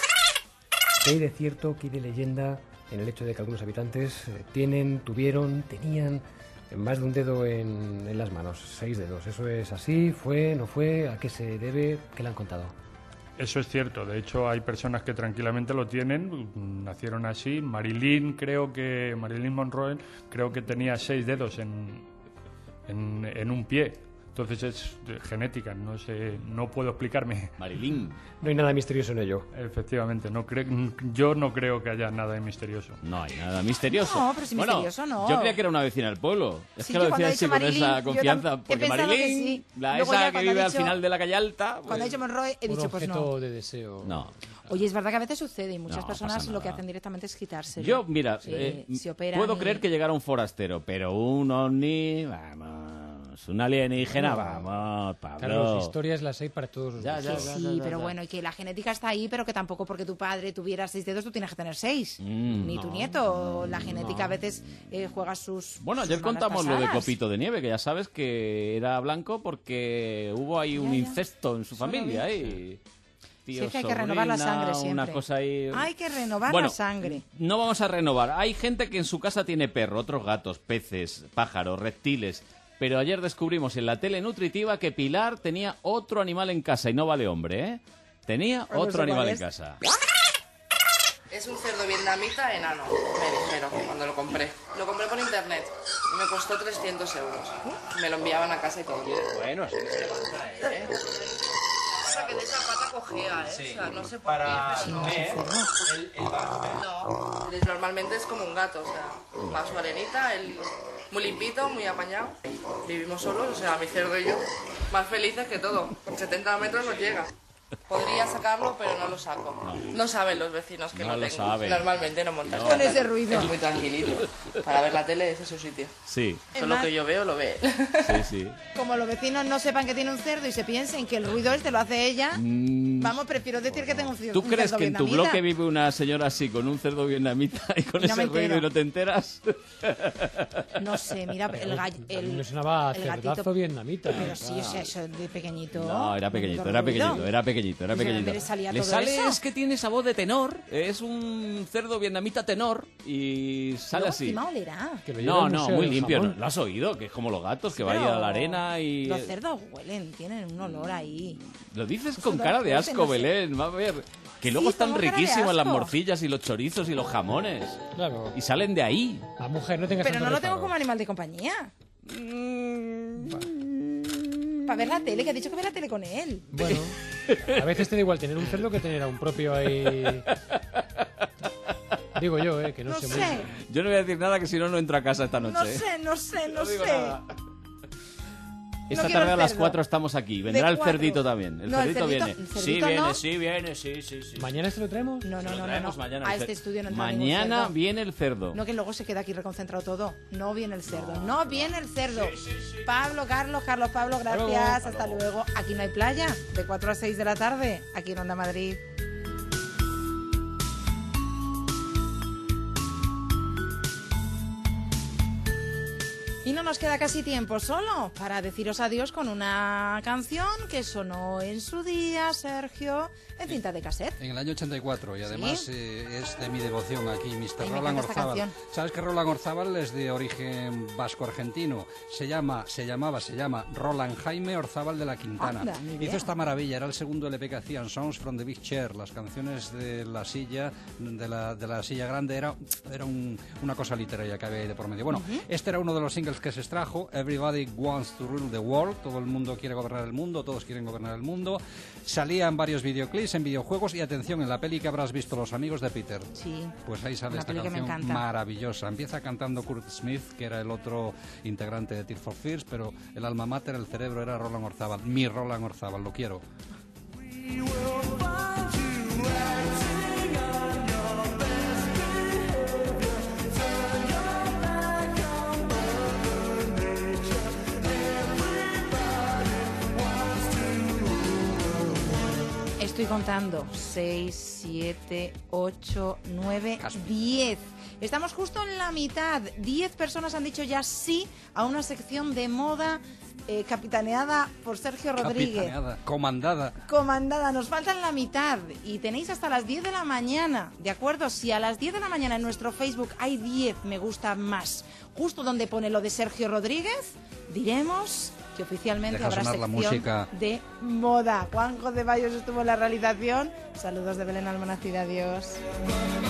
¿Qué hay de cierto, qué hay de leyenda en el hecho de que algunos habitantes eh, tienen, tuvieron, tenían más de un dedo en, en las manos? Seis dedos. ¿Eso es así? ¿Fue? ¿No fue? ¿A qué se debe? ¿Qué le han contado? Eso es cierto. De hecho, hay personas que tranquilamente lo tienen. Nacieron así. Marilyn, creo que Marilyn Monroe, creo que tenía seis dedos en, en, en un pie. Entonces es de genética. No sé, no puedo explicarme. Marilyn. No hay nada misterioso en ello. Efectivamente, no cre- yo no creo que haya nada de misterioso. No hay nada misterioso. No, pero si Bueno, misterioso no. Yo creía que era una vecina del pueblo. Es Sí, que yo lo cuando decía ha así dicho con Marilyn, esa yo confianza. tam- he Porque pensado que Marilyn, sí. la Luego esa ya que cuando ha vive al dicho- final de la calle alta. Cuando pues, ha dicho Monroe, he Un dicho, pues objeto no. de deseo. No. Oye, es verdad que a veces sucede y muchas No, personas pasa lo que nada. hacen directamente es quitárselo. Yo, mira, Sí, eh, se operan puedo y- creer que llegara un forastero, pero un ovni, vamos, un alienígena, No. vamos, Pablo. Claro, las historias las hay para todos los Ya, gustos. ya, Que ya, sí, ya, ya, pero ya. bueno, y que la genética está ahí, pero que tampoco porque tu padre tuviera seis dedos tú tienes que tener seis. Mm, Ni no, tu nieto. La genética a veces eh, juega sus. Bueno, sus ayer malas contamos lo de pasadas. Copito de Nieve, que ya sabes que era blanco porque hubo ahí un Ya, ya. incesto en su Eso lo familia. vi. ¿eh? Sí, Tío, que hay que renovar la sobrina, sangre siempre. Una cosa ahí... Hay que renovar Bueno, la sangre. No vamos a renovar. Hay gente que en su casa tiene perro, otros gatos, peces, pájaros, reptiles. Pero ayer descubrimos en la tele nutritiva que Pilar tenía otro animal en casa y no vale hombre, ¿eh? Tenía no otro sé animal cuál en es. casa. Es un cerdo vietnamita enano, me dijeron cuando lo compré. Lo compré por internet y me costó trescientos euros. Me lo enviaban a casa y todo. Bueno, sí, ¿Eh? pasa? Que en esa pata cojea, ¿eh? Sí. O sea, no sé por Para qué. comer, el, el barco. No, es- normalmente es como un gato, o sea, va su arenita, él muy limpito, muy apañado. Vivimos solos, o sea, mi cerdo y yo, más felices que todo. Con setenta metros nos llega. Podría sacarlo, pero no lo saco. No saben los vecinos que No lo lo tengo. saben. Normalmente no montan. No. Con ese ruido. Es muy tranquilito. Para ver la tele, ese es su sitio. Sí. Todo lo que yo veo, lo ve. Sí, sí. Como los vecinos no sepan que tiene un cerdo y se piensen que el ruido este lo hace ella, Mm, vamos, prefiero decir que tengo un, cer- ¿Tú un crees cerdo que en tu vietnamita. bloque vive una señora así, con un cerdo vietnamita y con No ese me ruido entero. y no te enteras? No sé, mira, el gallo... El, Me sonaba el cerdazo gatito- vietnamita. Pero sí, o sea, eso de pequeñito. No, era pequeñito, menudo era ruido. pequeñito, era pequeñito, era Pues a pequeñito. ver, salía Le todo sale, eso. es que tiene esa voz de tenor, es un cerdo vietnamita tenor y sale Luego así. encima olerá. No, no, muy limpio, ¿no? ¿Lo has oído? Que es como los gatos, que Sí, va a ir pero a la arena y... Los cerdos huelen, tienen un olor ahí. Lo dices Eso con da cara de fuerte, asco, no sé. Belén, va a ver. Que luego Sí, están pongo cara de riquísimas las asco. morcillas y los chorizos y los jamones. Claro. Y salen de ahí. La mujer, no tengas Pero tanto no lo tengo reparo. como animal de compañía. Para ver la tele, que ha dicho que ve la tele con él. Bueno, a veces te da igual tener un cerdo que tener a un propio ahí... Digo yo, eh, que no, No sé, sé. muy... Yo no voy a decir nada que si no, no entro a casa esta noche. No ¿eh? sé, no sé, no, No digo sé. nada. Esta quiero tarde a el las cerdo. cuatro estamos aquí. Vendrá De el cuatro. cerdito también. El No, el cerdito cerdito- viene. el Sí, cerdito viene, no. sí, viene, sí, sí, sí. ¿Mañana se lo traemos? No, no, Lo no, no, traemos no. mañana. A El este cer- estudio no entra ningún Mañana cerdo. viene el cerdo. No, que luego se queda aquí reconcentrado todo. No viene el cerdo. No viene el cerdo. Pablo, Carlos, Carlos, Pablo, gracias. luego. Hasta luego. Aquí no hay playa. De cuatro a seis de la tarde. Aquí en Onda Madrid. Y no nos queda casi tiempo solo para deciros adiós con una canción que sonó en su día, Sergio, en cinta de cassette. En el año ochenta y cuatro, y además eh, es de mi devoción aquí, mister Ay, me Roland encanta esta Orzábal. canción. ¿Sabes que Roland Orzábal es de origen vasco-argentino? Se llama, se llamaba, se llama Roland Jaime Orzábal de la Quintana. Anda, ni idea. Hizo esta maravilla, era el segundo L P que hacían, Songs from the Big Chair, las canciones de la silla, de la, de la silla grande, era, era un- una cosa literaria que había ahí de por medio. Bueno, este era uno de los singles que se extrajo, Everybody Wants to Rule the World, todo el mundo quiere gobernar el mundo, todos quieren gobernar el mundo. Salía en varios videoclips, en videojuegos y atención, en la peli que habrás visto, Los Amigos de Peter. Sí. Pues ahí sale Una esta peli que me canción encanta. maravillosa. Empieza cantando Kurt Smith, que era el otro integrante de Tears for Fears, pero el alma mater, el cerebro era Roland Orzábal. Mi Roland Orzábal, lo quiero. Estoy contando. seis, siete, ocho, nueve, diez. Estamos justo en la mitad. diez personas han dicho ya sí a una sección de moda eh, capitaneada por Sergio Rodríguez. Capitaneada, comandada. Comandada, nos faltan la mitad y tenéis hasta las diez de la mañana, ¿de acuerdo? Si a las diez de la mañana en nuestro Facebook hay diez me gusta más, justo donde pone lo de Sergio Rodríguez, diremos que oficialmente Deja habrá sonar la sección música. de moda. Juanjo de Bayos estuvo en la realización. Saludos de Belén Almonacid, adiós.